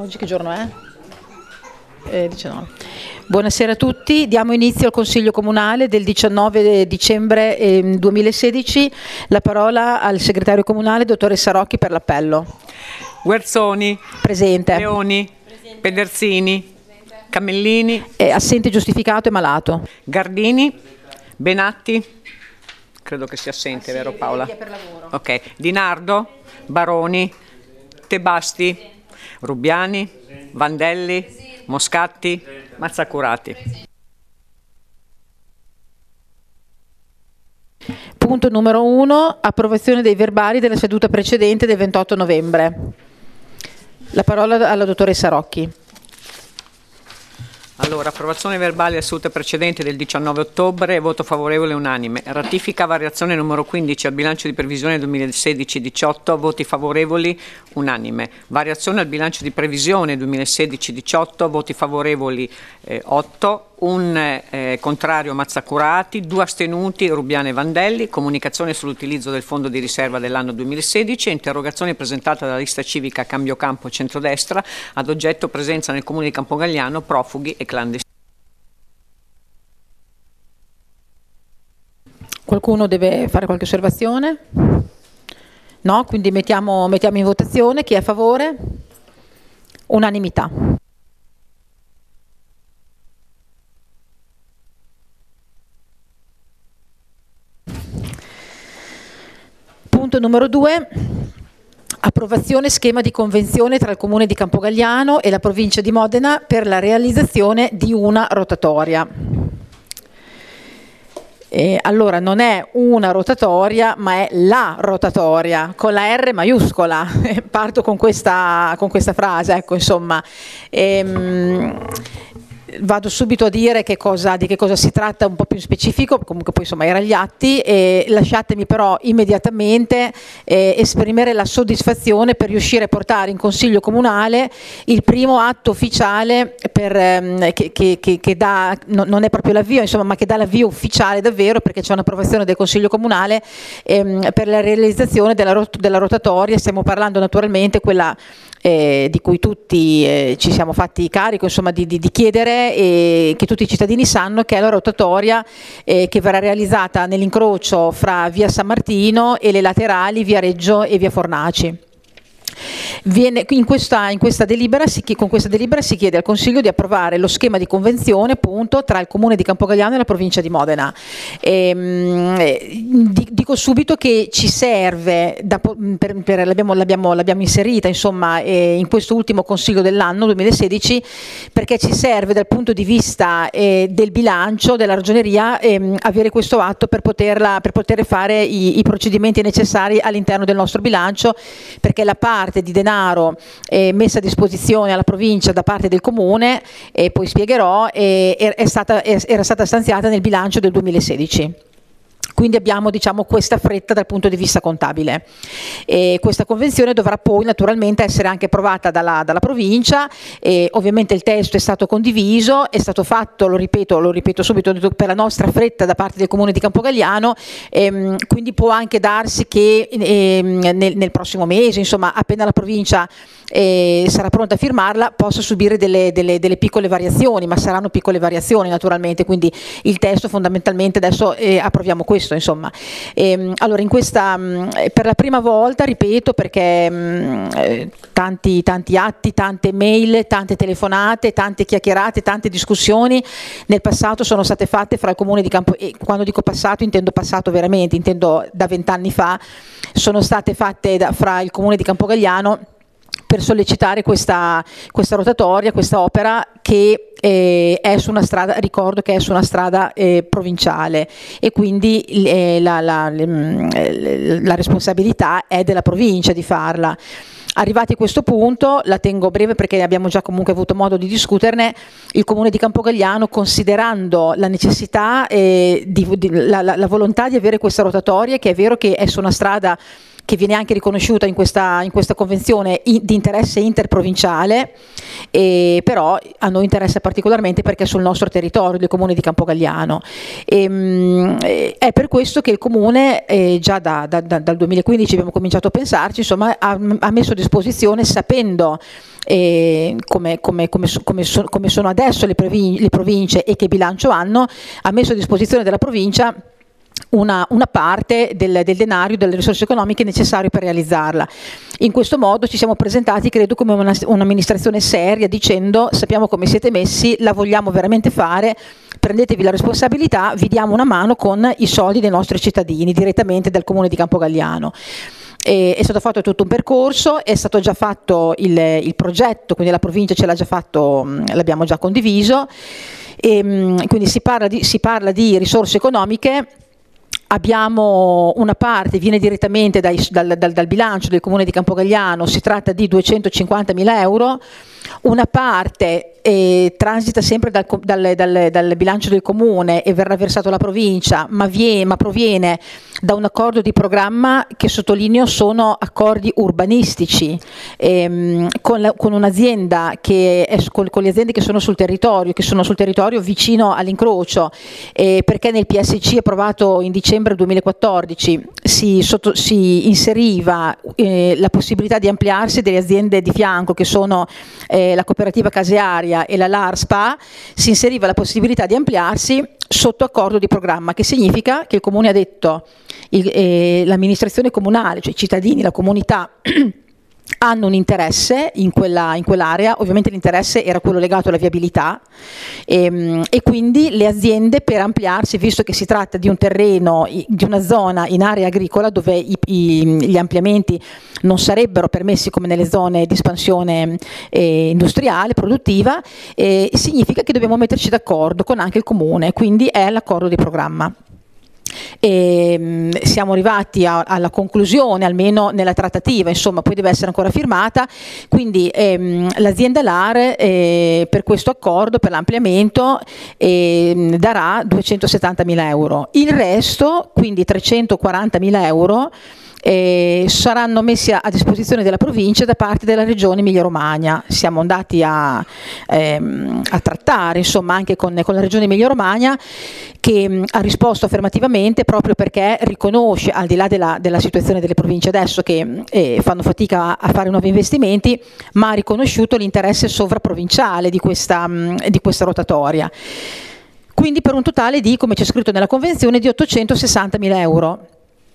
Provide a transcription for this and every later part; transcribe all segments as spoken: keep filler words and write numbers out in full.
Oggi che giorno è? Eh, diciannove. Buonasera a tutti, diamo inizio al Consiglio Comunale del diciannove dicembre eh, duemilasedici. La parola al Segretario Comunale, dottoressa Rocchi, per l'appello. Guerzoni. Presente. Leoni. Presente. Pedersini. Presente. Camellini. Eh, assente giustificato e malato. Gardini. Benatti. Credo che sia assente, assente, vero Paola? Via per lavoro. Ok. Di Nardo. Baroni. Tebasti. Rubiani. Vandelli. Moscatti, Mazzacurati. Punto numero uno, approvazione dei verbali della seduta precedente del ventotto novembre. La parola alla dottoressa Rocchi. Allora, approvazione verbale della seduta precedente del diciannove ottobre, voto favorevole unanime. Ratifica variazione numero quindici al bilancio di previsione duemilasedici diciotto, voti favorevoli unanime. Variazione al bilancio di previsione duemilasedici diciotto, voti favorevoli eh, otto, un eh, contrario Mazzacurati, due astenuti Rubiane e Vandelli. Comunicazione sull'utilizzo del fondo di riserva dell'anno duemilasedici, interrogazione presentata dalla lista civica Cambio Campo Centrodestra ad oggetto presenza nel comune di Campogalliano profughi e clandestini. Qualcuno deve fare qualche osservazione? No? Quindi mettiamo, mettiamo in votazione. Chi è a favore? Unanimità. Punto numero due. Approvazione schema di convenzione tra il Comune di Campogalliano e la provincia di Modena per la realizzazione di una rotatoria. Eh, allora non è una rotatoria, ma è la rotatoria con la R maiuscola. Parto con questa, con questa frase, ecco, insomma. Ehm, Vado subito a dire che cosa, di che cosa si tratta un po' più in specifico, comunque poi insomma era agli atti, e lasciatemi però immediatamente eh, esprimere la soddisfazione per riuscire a portare in Consiglio Comunale il primo atto ufficiale per, ehm, che, che, che, che dà, no, non è proprio l'avvio, insomma, ma che dà l'avvio ufficiale davvero, perché c'è un'approvazione del Consiglio Comunale ehm, per la realizzazione della, rot- della rotatoria. Stiamo parlando naturalmente quella Eh, di cui tutti eh, ci siamo fatti carico, insomma, di, di, di chiedere, e che tutti i cittadini sanno, che è la rotatoria eh, che verrà realizzata nell'incrocio fra via San Martino e le laterali via Reggio e via Fornaci. Viene, in, questa, in questa delibera si, con questa delibera si chiede al Consiglio di approvare lo schema di convenzione, appunto, tra il Comune di Campogalliano e la provincia di Modena. E, dico subito che ci serve, da, per, per, l'abbiamo, l'abbiamo, l'abbiamo inserita insomma, eh, in questo ultimo Consiglio dell'anno duemilasedici, perché ci serve dal punto di vista eh, del bilancio, della Ragioneria, eh, avere questo atto per, poterla, per poter fare i, i procedimenti necessari all'interno del nostro bilancio, perché la parte di denaro eh, messa a disposizione alla provincia da parte del comune, e poi spiegherò, eh, è stata, è, era stata stanziata nel bilancio del duemilasedici. Quindi abbiamo, diciamo, questa fretta dal punto di vista contabile. E questa convenzione dovrà poi naturalmente essere anche approvata dalla, dalla provincia, e ovviamente il testo è stato condiviso, è stato fatto, lo ripeto, lo ripeto subito, per la nostra fretta da parte del Comune di Campogalliano, ehm, quindi può anche darsi che ehm, nel, nel prossimo mese, insomma, appena la provincia eh, sarà pronta a firmarla, possa subire delle, delle, delle piccole variazioni, ma saranno piccole variazioni naturalmente, quindi il testo fondamentalmente adesso eh, approviamo questo. Insomma, ehm, allora in questa mh, per la prima volta, ripeto, perché mh, eh, tanti, tanti atti, tante mail, tante telefonate, tante chiacchierate, tante discussioni nel passato sono state fatte fra il Comune di Campo, e quando dico passato intendo passato veramente, intendo da vent'anni fa, sono state fatte da, fra il Comune di Campogalliano per sollecitare questa, questa rotatoria, questa opera che eh, è su una strada, ricordo che è su una strada eh, provinciale, e quindi eh, la, la, la responsabilità è della provincia di farla. Arrivati a questo punto, la tengo breve perché abbiamo già comunque avuto modo di discuterne, il Comune di Campogalliano, considerando la necessità, eh, di, di, la, la, la volontà di avere questa rotatoria, che è vero che è su una strada che viene anche riconosciuta in questa, in questa convenzione in, di interesse interprovinciale, e però a noi interessa particolarmente perché è sul nostro territorio del comune di Campogalliano. E, mh, è per questo che il comune eh, già da, da, da, dal duemilaquindici abbiamo cominciato a pensarci, insomma, ha, ha messo a disposizione, sapendo eh, come, come, come, come, so, come sono adesso le, provin- le province e che bilancio hanno, ha messo a disposizione della provincia Una, una parte del, del denaro, delle risorse economiche necessarie per realizzarla. In questo modo ci siamo presentati, credo, come una, un'amministrazione seria, dicendo: sappiamo come siete messi, la vogliamo veramente fare, prendetevi la responsabilità, vi diamo una mano con i soldi dei nostri cittadini, direttamente dal comune di Campogalliano. E, è stato fatto tutto un percorso, è stato già fatto il, il progetto, quindi la provincia ce l'ha già fatto, l'abbiamo già condiviso, e quindi si parla di, si parla di risorse economiche. Abbiamo una parte, viene direttamente dai, dal, dal, dal bilancio del comune di Campogalliano, si tratta di duecentocinquantamila euro, una parte eh, transita sempre dal, dal, dal, dal bilancio del comune e verrà versato alla provincia, ma, vie, ma proviene da un accordo di programma che, sottolineo, sono accordi urbanistici ehm, con, la, con un'azienda che è, con, con le aziende che sono sul territorio, che sono sul territorio vicino all'incrocio, eh, perché nel P S C approvato in dicembre duemilaquattordici si, sotto, si inseriva eh, la possibilità di ampliarsi delle aziende di fianco, che sono eh, la cooperativa casearia e la LARSPA, si inseriva la possibilità di ampliarsi sotto accordo di programma, che significa che il comune ha detto, il, eh, l'amministrazione comunale, cioè i cittadini, la comunità hanno un interesse in, quella, in quell'area, ovviamente l'interesse era quello legato alla viabilità, e, e quindi le aziende, per ampliarsi, visto che si tratta di un terreno, di una zona in area agricola dove i, i, gli ampliamenti non sarebbero permessi come nelle zone di espansione eh, industriale, produttiva, eh, significa che dobbiamo metterci d'accordo con anche il comune, quindi è l'accordo di programma. E siamo arrivati a, alla conclusione, almeno nella trattativa, insomma, poi deve essere ancora firmata, quindi ehm, l'azienda LAR eh, per questo accordo, per l'ampliamento, eh, darà duecentosettantamila euro. Il resto, quindi trecentoquarantamila euro, Eh, saranno messi a, a disposizione della provincia da parte della regione Emilia-Romagna. Siamo andati a, ehm, a trattare, insomma, anche con, con la regione Emilia-Romagna, che mh, ha risposto affermativamente, proprio perché riconosce, al di là della, della situazione delle province adesso che eh, fanno fatica a, a fare nuovi investimenti, ma ha riconosciuto l'interesse sovraprovinciale di questa, mh, di questa rotatoria. Quindi per un totale di, come c'è scritto nella convenzione, di ottocentosessantamila euro.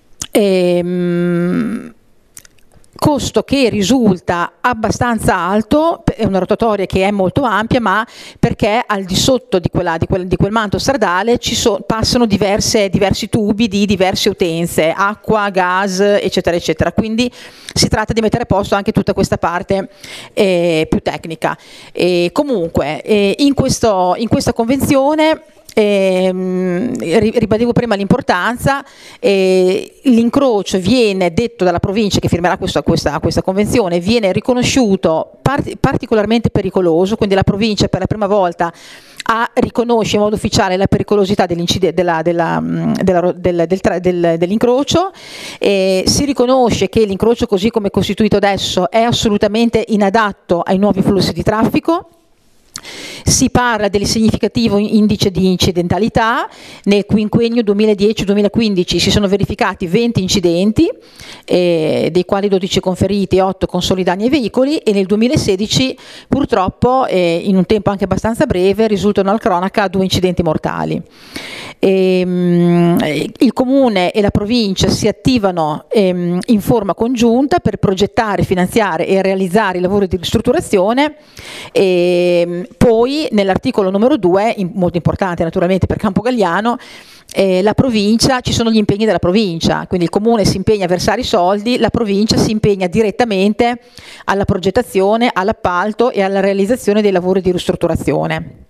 Ehm, costo che risulta abbastanza alto, è una rotatoria che è molto ampia, ma perché al di sotto di, quella, di, quel, di quel manto stradale ci so, passano diverse, diversi tubi di diverse utenze, acqua, gas, eccetera, eccetera. Quindi si tratta di mettere a posto anche tutta questa parte eh, più tecnica. E comunque, eh, in, questo, in questa convenzione, Eh, ribadivo prima l'importanza, eh, l'incrocio viene detto dalla provincia che firmerà questa, questa, questa convenzione, viene riconosciuto part- particolarmente pericoloso, quindi la provincia per la prima volta ha, riconosce in modo ufficiale la pericolosità della, della, della, del, del, del, dell'incrocio, eh, si riconosce che l'incrocio così come è costituito adesso è assolutamente inadatto ai nuovi flussi di traffico. Si parla del significativo indice di incidentalità. Nel quinquennio duemiladieci duemilaquindici si sono verificati venti incidenti, eh, dei quali dodici conferiti e otto con soli danni ai veicoli, e nel duemilasedici purtroppo, eh, in un tempo anche abbastanza breve, risultano al cronaca due incidenti mortali. E, mh, il comune e la provincia si attivano ehm, in forma congiunta per progettare, finanziare e realizzare i lavori di ristrutturazione. E, poi nell'articolo numero due, molto importante naturalmente per Campogalliano, eh, la provincia, ci sono gli impegni della provincia, quindi il comune si impegna a versare i soldi, la provincia si impegna direttamente alla progettazione, all'appalto e alla realizzazione dei lavori di ristrutturazione.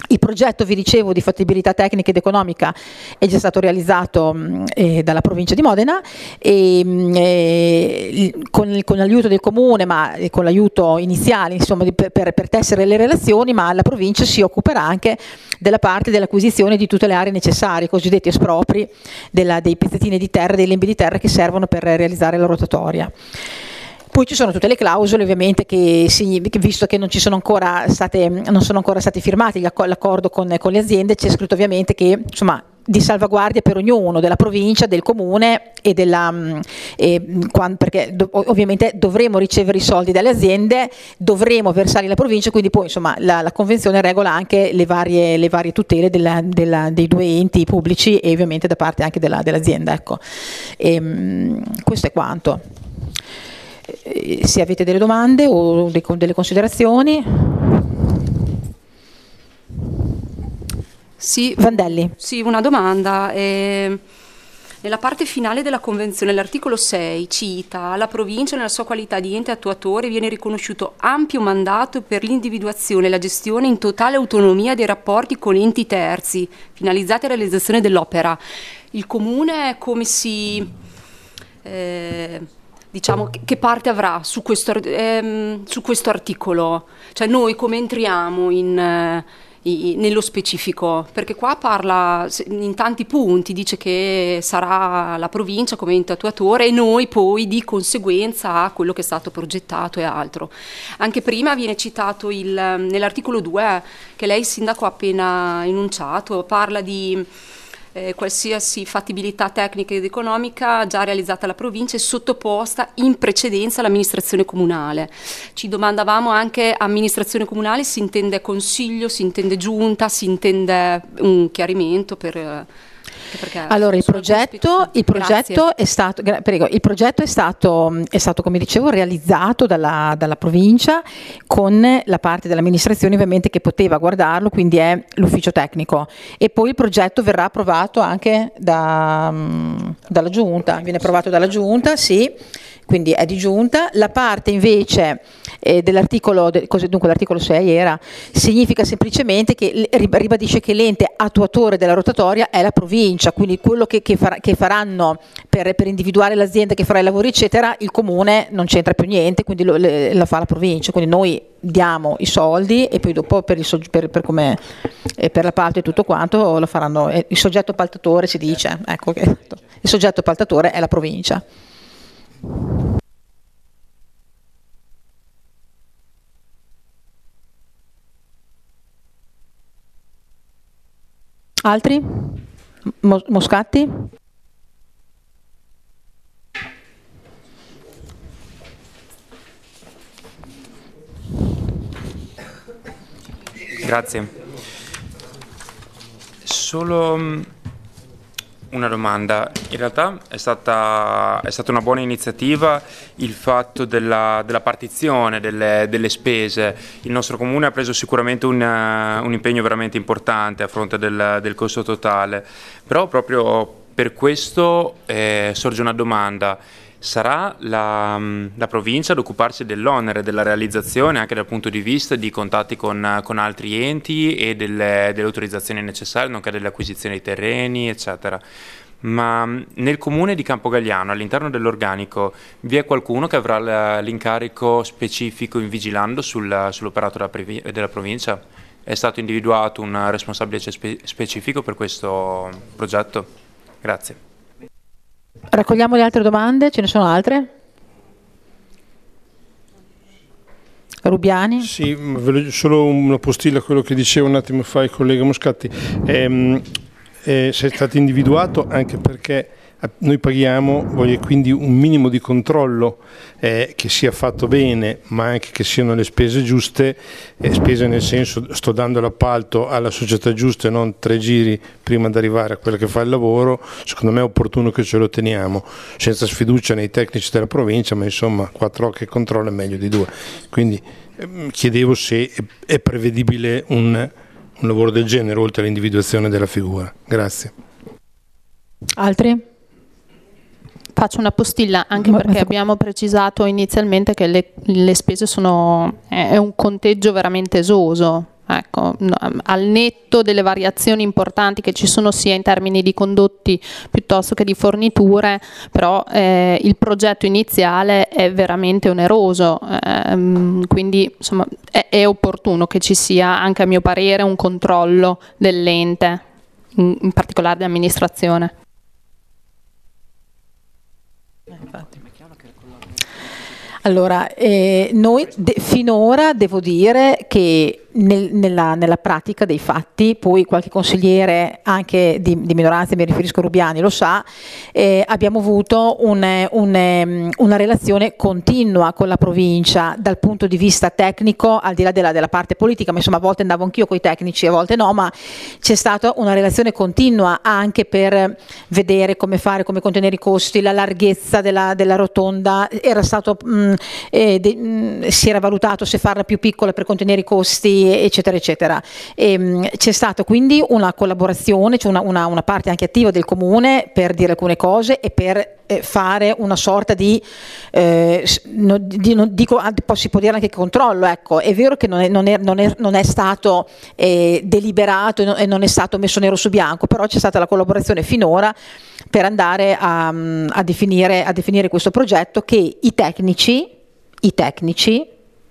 Il progetto, vi dicevo, di fattibilità tecnica ed economica è già stato realizzato eh, dalla provincia di Modena e, eh, con, con l'aiuto del comune, ma eh, con l'aiuto iniziale, insomma, di, per, per tessere le relazioni, ma la provincia si occuperà anche della parte dell'acquisizione di tutte le aree necessarie, i cosiddetti espropri della, dei pezzettini di terra, dei lembi di terra che servono per realizzare la rotatoria. Poi ci sono tutte le clausole, ovviamente, che, visto che non ci sono ancora state, non sono ancora stati firmati l'accordo con, con le aziende, c'è scritto ovviamente che, insomma, di salvaguardia per ognuno, della provincia, del comune e della, e, quando, perché do, ovviamente dovremo ricevere i soldi dalle aziende, dovremo versarli alla provincia, quindi poi, insomma, la, la convenzione regola anche le varie, le varie tutele della, della, dei due enti pubblici e ovviamente da parte anche della, dell'azienda. Ecco. E, questo è quanto. Se avete delle domande o delle considerazioni. Sì, Vandelli. Sì, una domanda. Eh, nella parte finale della Convenzione, l'articolo sei cita: alla provincia nella sua qualità di ente attuatore viene riconosciuto ampio mandato per l'individuazione e la gestione in totale autonomia dei rapporti con enti terzi, finalizzati alla realizzazione dell'opera. Il Comune come si... Eh, diciamo, che parte avrà su questo, ehm, su questo articolo? Cioè noi come entriamo in, eh, in, nello specifico? Perché qua parla in tanti punti, dice che sarà la provincia come ente attuatore e noi poi di conseguenza a quello che è stato progettato e altro. Anche prima viene citato il, nell'articolo due, che lei sindaco ha appena enunciato, parla di... Eh, qualsiasi fattibilità tecnica ed economica già realizzata alla provincia è sottoposta in precedenza all'amministrazione comunale. Ci domandavamo anche, amministrazione comunale si intende consiglio, si intende giunta, si intende un chiarimento per... Allora il progetto, il progetto è stato, prego, il progetto è stato, è stato come dicevo realizzato dalla, dalla provincia con la parte dell'amministrazione ovviamente che poteva guardarlo, quindi è l'ufficio tecnico, e poi il progetto verrà approvato anche da, dalla giunta, viene approvato dalla giunta, sì, quindi è di giunta. La parte invece eh, dell'articolo, de, dunque l'articolo sei era, significa semplicemente che ribadisce che l'ente attuatore della rotatoria è la provincia, quindi quello che, che, far, che faranno per, per individuare l'azienda che farà i lavori eccetera, il comune non c'entra più niente, quindi lo, le, la fa la provincia, quindi noi diamo i soldi e poi dopo per, il, per, per, come, eh, per l'appalto e tutto quanto lo faranno, eh, il soggetto appaltatore si dice, ecco che il soggetto appaltatore è la provincia. Altri? Moscatti? Grazie. Solo una domanda. In realtà è stata, è stata una buona iniziativa il fatto della, della partizione delle, delle spese. Il nostro comune ha preso sicuramente un, un impegno veramente importante a fronte del, del costo totale, però proprio per questo eh, sorge una domanda. Sarà la, la provincia ad occuparsi dell'onere della realizzazione anche dal punto di vista di contatti con, con altri enti e delle, delle autorizzazioni necessarie, nonché delle acquisizioni di terreni, eccetera. Ma nel comune di Campogalliano, all'interno dell'organico, vi è qualcuno che avrà l'incarico specifico in vigilando sul, sull'operato della, della provincia? È stato individuato un responsabile spe, specifico per questo progetto? Grazie. Raccogliamo le altre domande, ce ne sono altre? Rubiani? Sì, solo una postilla a quello che diceva un attimo fa il collega Moscatti. Ehm, eh, sei stato individuato anche perché noi paghiamo, voglio, quindi un minimo di controllo eh, che sia fatto bene, ma anche che siano le spese giuste, eh, spese nel senso sto dando l'appalto alla società giusta e non tre giri prima di arrivare a quella che fa il lavoro. Secondo me è opportuno che ce lo teniamo, senza sfiducia nei tecnici della provincia, ma insomma quattro occhi e controllo è meglio di due. Quindi eh, chiedevo se è, è prevedibile un, un lavoro del genere oltre all'individuazione della figura. Grazie. Altri? Faccio una postilla anche perché abbiamo precisato inizialmente che le, le spese sono, è un conteggio veramente esoso, Ecco, no, al netto delle variazioni importanti che ci sono sia in termini di condotti piuttosto che di forniture, però eh, il progetto iniziale è veramente oneroso, ehm, quindi insomma è, è opportuno che ci sia, anche a mio parere, un controllo dell'ente, in, in particolare di amministrazione. Infatti. Allora, eh, noi de- finora devo dire che nel, nella, nella pratica dei fatti, poi qualche consigliere anche di, di minoranza, mi riferisco a Rubiani, lo sa, eh, abbiamo avuto un, un, una relazione continua con la provincia dal punto di vista tecnico, al di là della, della parte politica, ma insomma a volte andavo anch'io con i tecnici, a volte no, ma c'è stata una relazione continua anche per vedere come fare, come contenere i costi, la larghezza della, della rotonda, era stato, mh, eh, de, mh, si era valutato se farla più piccola per contenere i costi, eccetera eccetera. E, mh, c'è stata quindi una collaborazione, cioè una, una, una parte anche attiva del comune per dire alcune cose e per eh, fare una sorta di, eh, no, di non dico, si può dire anche controllo, ecco. È vero che non è, non è, non è, non è stato eh, deliberato e non, e non è stato messo nero su bianco, però c'è stata la collaborazione finora per andare a, a, definire, a definire questo progetto che i tecnici i tecnici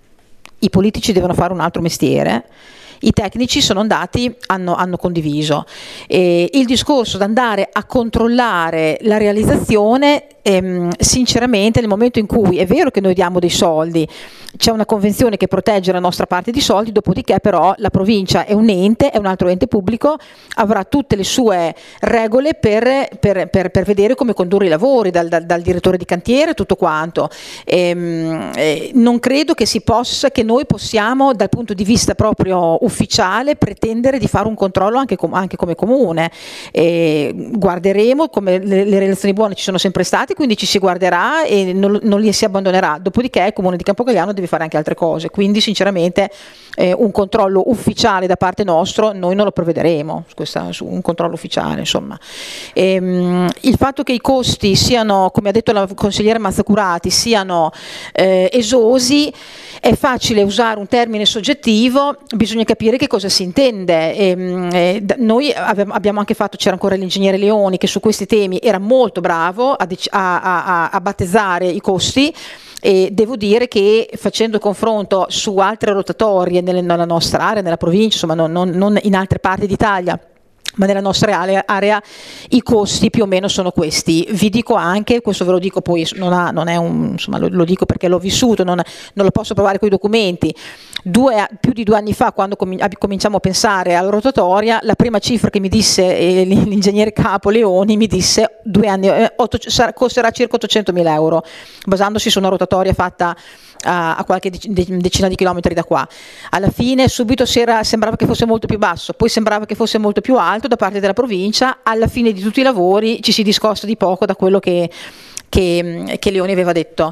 i politici devono fare un altro mestiere, i tecnici sono andati, hanno, hanno condiviso. E il discorso di andare a controllare la realizzazione, ehm, sinceramente nel momento in cui è vero che noi diamo dei soldi, c'è una convenzione che protegge la nostra parte di soldi, dopodiché però la provincia è un ente, è un altro ente pubblico, avrà tutte le sue regole per, per, per, per vedere come condurre i lavori, dal, dal, dal direttore di cantiere, tutto quanto. Ehm, eh, non credo che si possa, che noi possiamo dal punto di vista proprio ufficiale pretendere di fare un controllo anche, com- anche come comune. E guarderemo, come le, le relazioni buone ci sono sempre state, quindi ci si guarderà e non, non li si abbandonerà, dopodiché il comune di Campogalliano deve fare anche altre cose, quindi sinceramente eh, un controllo ufficiale da parte nostra noi non lo prevederemo, su questa, su un controllo ufficiale insomma. E, mh, il fatto che i costi siano, come ha detto la consigliera Mazzacurati, siano eh, esosi, è facile usare un termine soggettivo, bisogna capire che cosa si intende. E, e, noi abbiamo anche fatto, c'era ancora l'ingegnere Leoni che su questi temi era molto bravo a, a, a, a battezzare i costi, e devo dire che facendo confronto su altre rotatorie nelle, nella nostra area, nella provincia, insomma non, non, non in altre parti d'Italia, ma nella nostra area i costi più o meno sono questi. Vi dico anche, questo ve lo dico poi, non, ha, non è un, insomma lo, lo dico perché l'ho vissuto, non, non lo posso provare con i documenti. Due, più di due anni fa, quando com- cominciamo a pensare alla rotatoria, la prima cifra che mi disse eh, l'ingegnere capo Leoni mi disse due anni, eh, otto, sarà, costerà circa ottocentomila euro, basandosi su una rotatoria fatta a, a qualche decina di chilometri da qua. Alla fine subito si era, sembrava che fosse molto più basso, poi sembrava che fosse molto più alto da parte della provincia. Alla fine di tutti i lavori ci si discosta di poco da quello che Che, che Leoni aveva detto,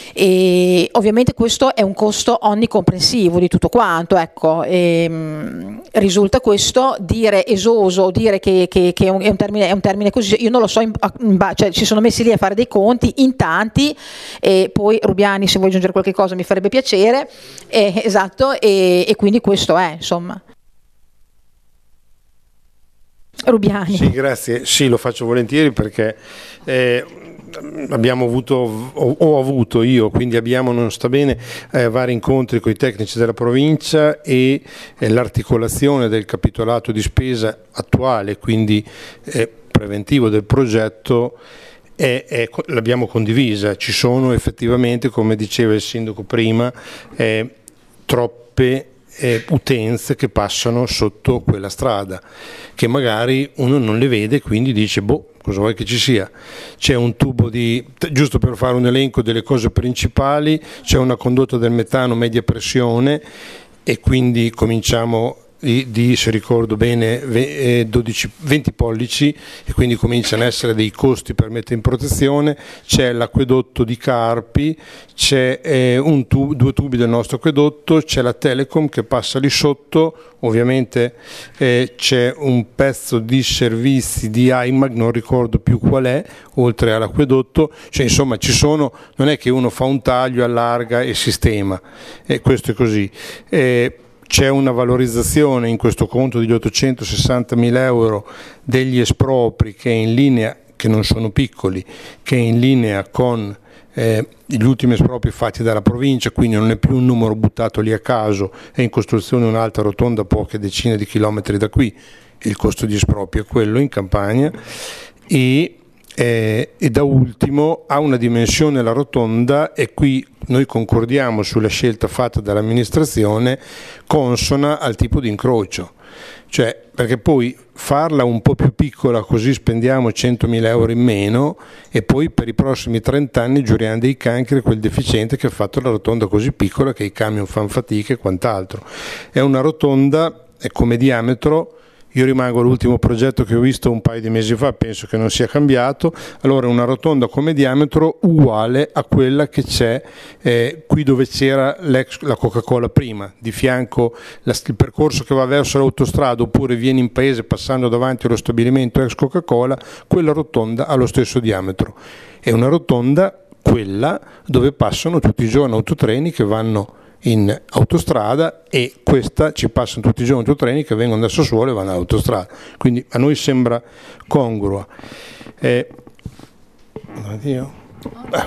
e ovviamente questo è un costo onnicomprensivo di tutto quanto, ecco. E, mh, risulta questo, dire esoso, dire che, che, che è, un, è, un termine, è un termine così, io non lo so, in, in, cioè, ci sono messi lì a fare dei conti in tanti, e poi Rubiani se vuoi aggiungere qualche cosa mi farebbe piacere, e, esatto, e, e quindi questo è insomma. Rubiani. Sì, grazie, sì, lo faccio volentieri perché eh, abbiamo avuto, ho, ho avuto io, quindi abbiamo, non sta bene, eh, vari incontri con i tecnici della provincia e eh, l'articolazione del capitolato di spesa attuale, quindi eh, preventivo del progetto, è, è, l'abbiamo condivisa. Ci sono effettivamente, come diceva il sindaco prima, eh, troppe Eh, utenze che passano sotto quella strada, che magari uno non le vede, quindi dice boh, cosa vuoi che ci sia? C'è un tubo di, giusto per fare un elenco delle cose principali, c'è una condotta del metano media pressione, e quindi cominciamo di, di se ricordo bene, dodici, venti pollici, e quindi cominciano a essere dei costi per mettere in protezione. C'è l'acquedotto di Carpi, c'è eh, un tubo, due tubi del nostro acquedotto, c'è la Telecom che passa lì sotto, ovviamente eh, c'è un pezzo di servizi di AIMAG, non ricordo più qual è, oltre all'acquedotto, cioè insomma ci sono, non è che uno fa un taglio, allarga e sistema, e questo è così. Eh, c'è una valorizzazione in questo conto degli ottocentosessantamila euro degli espropri che è in linea, che non sono piccoli, che è in linea con eh, gli ultimi espropri fatti dalla provincia, quindi non è più un numero buttato lì a caso, è in costruzione un'altra rotonda a poche decine di chilometri da qui, il costo di esproprio è quello in Campania, e, eh, e da ultimo ha una dimensione la rotonda, e qui noi concordiamo sulla scelta fatta dall'amministrazione consona al tipo di incrocio, cioè perché poi farla un po' più piccola così spendiamo centomila euro in meno e poi per i prossimi trenta anni giuriamo dei cancri quel deficiente che ha fatto la rotonda così piccola che i camion fanno fatica e quant'altro. È una rotonda è come diametro. Io rimango all'ultimo progetto che ho visto un paio di mesi fa, penso che non sia cambiato, allora una rotonda come diametro uguale a quella che c'è eh, qui dove c'era l'ex, la Coca-Cola prima, di fianco la, il percorso che va verso l'autostrada oppure viene in paese passando davanti allo stabilimento ex Coca-Cola, quella rotonda ha lo stesso diametro. È una rotonda quella dove passano tutti i giorni autotreni che vanno in autostrada, e questa ci passano tutti i giorni autotreni che vengono da Sassuolo e vanno all'autostrada, quindi a noi sembra congrua. Eh, oddio. Eh.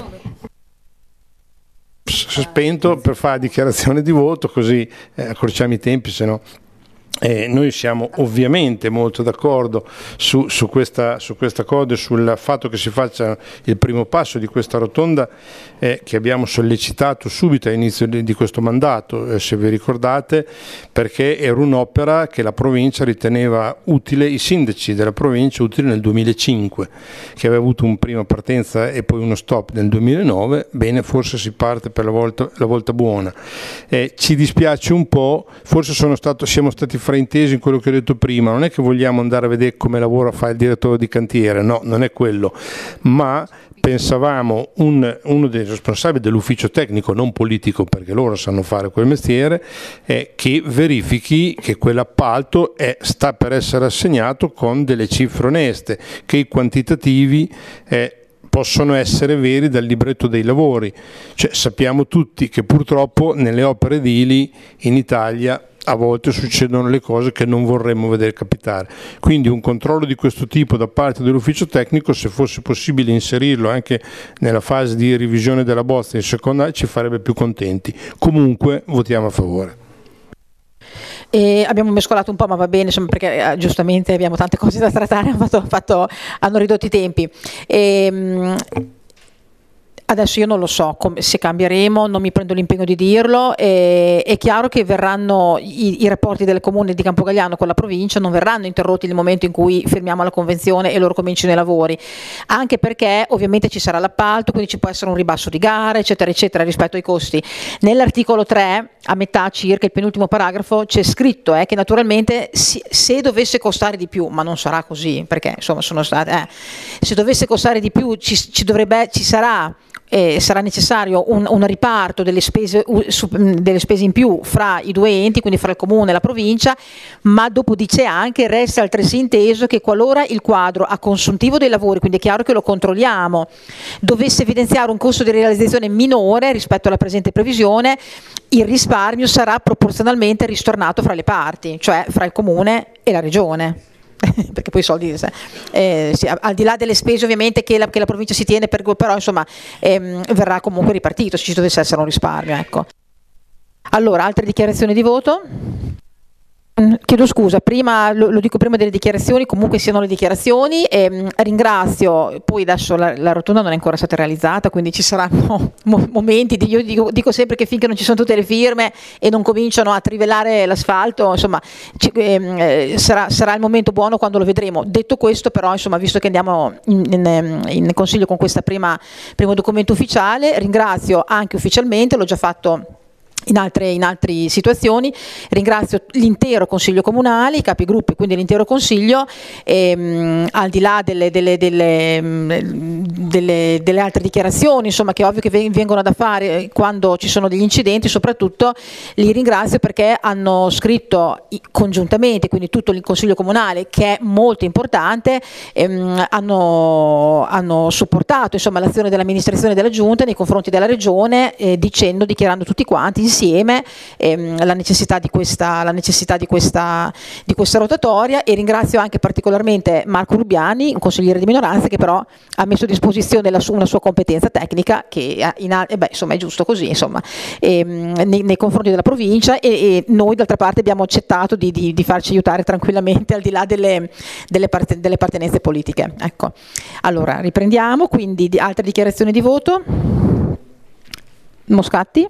Si è spento per fare dichiarazione di voto, così eh, accorciamo i tempi, se no. Eh, noi siamo ovviamente molto d'accordo su, su, questa, su questa cosa e sul fatto che si faccia il primo passo di questa rotonda eh, che abbiamo sollecitato subito all'inizio di, di questo mandato, eh, se vi ricordate, perché era un'opera che la provincia riteneva utile, i sindaci della provincia utile nel duemilacinque, che aveva avuto un prima partenza e poi uno stop nel duemilanove. Bene, forse si parte per la volta, la volta buona. Eh, ci dispiace un po', forse sono stato, siamo stati fraintesi in quello che ho detto prima, non è che vogliamo andare a vedere come lavora fa il direttore di cantiere, no, non è quello, ma pensavamo un, uno dei responsabili dell'ufficio tecnico, non politico perché loro sanno fare quel mestiere, eh, che verifichi che quell'appalto è, sta per essere assegnato con delle cifre oneste, che i quantitativi eh, possono essere veri dal libretto dei lavori. Cioè, sappiamo tutti che purtroppo nelle opere edili in Italia a volte succedono le cose che non vorremmo vedere capitare, quindi un controllo di questo tipo da parte dell'ufficio tecnico, se fosse possibile inserirlo anche nella fase di revisione della bozza in seconda, ci farebbe più contenti. Comunque votiamo a favore. E abbiamo mescolato un po', ma va bene, insomma, perché eh, giustamente abbiamo tante cose da trattare, hanno, fatto, fatto, hanno ridotto i tempi. E, mh, Adesso io non lo so come, se cambieremo, non mi prendo l'impegno di dirlo. E, è chiaro che verranno i, i rapporti del comune di Campogalliano con la provincia non verranno interrotti nel momento in cui firmiamo la convenzione e loro cominciano i lavori, anche perché ovviamente ci sarà l'appalto, quindi ci può essere un ribasso di gara eccetera eccetera rispetto ai costi. Nell'articolo tre, a metà circa, il penultimo paragrafo, c'è scritto eh, che naturalmente si, se dovesse costare di più, ma non sarà così perché insomma sono state eh, se dovesse costare di più ci, ci dovrebbe ci sarà Eh, sarà necessario un, un riparto delle spese, uh, su, delle spese in più fra i due enti, quindi fra il comune e la provincia, ma dopodiché anche resta altresì inteso che qualora il quadro a consuntivo dei lavori, quindi è chiaro che lo controlliamo, dovesse evidenziare un costo di realizzazione minore rispetto alla presente previsione, il risparmio sarà proporzionalmente ristornato fra le parti, cioè fra il comune e la regione. Perché poi i soldi eh, sì, al di là delle spese ovviamente che la, che la provincia si tiene per, però insomma ehm, verrà comunque ripartito se ci dovesse essere un risparmio, ecco. Allora, altre dichiarazioni di voto? Chiedo scusa, prima, lo, lo dico prima delle dichiarazioni, comunque siano le dichiarazioni, e, ringrazio, poi adesso la, la rotonda non è ancora stata realizzata, quindi ci saranno mo, momenti, di, io dico, dico sempre che finché non ci sono tutte le firme e non cominciano a trivellare l'asfalto, insomma ci, eh, sarà, sarà il momento buono quando lo vedremo. Detto questo però, insomma, visto che andiamo in, in, in consiglio con questo primo documento ufficiale, ringrazio anche ufficialmente, l'ho già fatto In altre, in altre situazioni, ringrazio l'intero Consiglio Comunale, i capigruppo e quindi l'intero Consiglio, ehm, al di là delle, delle, delle, delle, delle altre dichiarazioni, insomma, che è ovvio che vengono da fare quando ci sono degli incidenti. Soprattutto li ringrazio perché hanno scritto congiuntamente, quindi tutto il Consiglio Comunale, che è molto importante, ehm, hanno, hanno supportato, insomma, l'azione dell'amministrazione della Giunta nei confronti della Regione, eh, dicendo, dichiarando tutti quanti insieme ehm, la necessità di questa, la necessità di questa, di questa rotatoria. E ringrazio anche particolarmente Marco Rubiani, un consigliere di minoranza, che però ha messo a disposizione la sua, una sua competenza tecnica, che in, eh beh, insomma, è giusto così, insomma, ehm, nei, nei confronti della provincia, e, e noi d'altra parte abbiamo accettato di, di, di farci aiutare tranquillamente, al di là delle, delle, parte, delle appartenenze politiche. Ecco. Allora riprendiamo, quindi di, altre dichiarazioni di voto. Moscatti.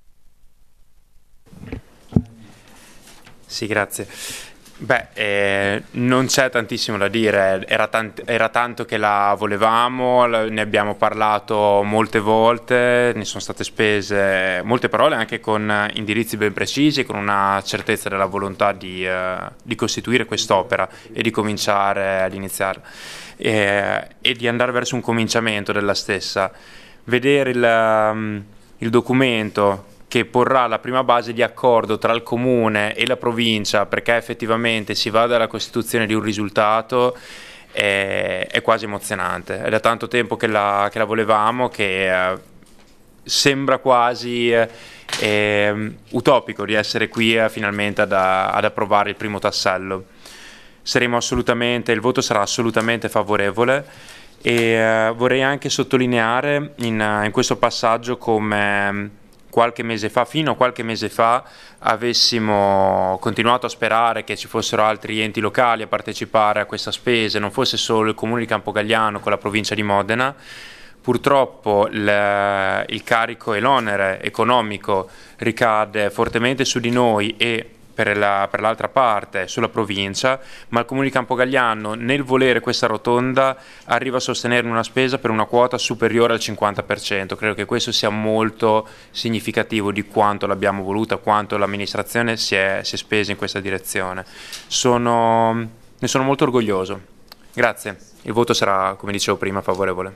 Sì, grazie. Beh, eh, non c'è tantissimo da dire, era, tant- era tanto che la volevamo, la- ne abbiamo parlato molte volte, ne sono state spese molte parole anche con indirizzi ben precisi, con una certezza della volontà di, eh, di costituire quest'opera e di cominciare ad iniziarla, e, e di andare verso un cominciamento della stessa. Vedere il, um, il documento che porrà la prima base di accordo tra il comune e la provincia, perché effettivamente si va dalla costituzione di un risultato, è, è quasi emozionante. È da tanto tempo che la, che la volevamo, che eh, sembra quasi eh, utopico di essere qui eh, finalmente ad, ad approvare il primo tassello. Saremo assolutamente, il voto sarà assolutamente favorevole, e eh, vorrei anche sottolineare in, in questo passaggio come qualche mese fa, fino a qualche mese fa, avessimo continuato a sperare che ci fossero altri enti locali a partecipare a questa spesa, non fosse solo il comune di Campogalliano con la provincia di Modena. Purtroppo il, il carico e l'onere economico ricade fortemente su di noi e per, la, per l'altra parte sulla provincia, ma il comune di Campogalliano, nel volere questa rotonda, arriva a sostenere una spesa per una quota superiore al cinquanta per cento. Credo che questo sia molto significativo di quanto l'abbiamo voluta, quanto l'amministrazione si è, si è spesa in questa direzione. Sono, ne sono molto orgoglioso. Grazie. Il voto sarà, come dicevo prima, favorevole.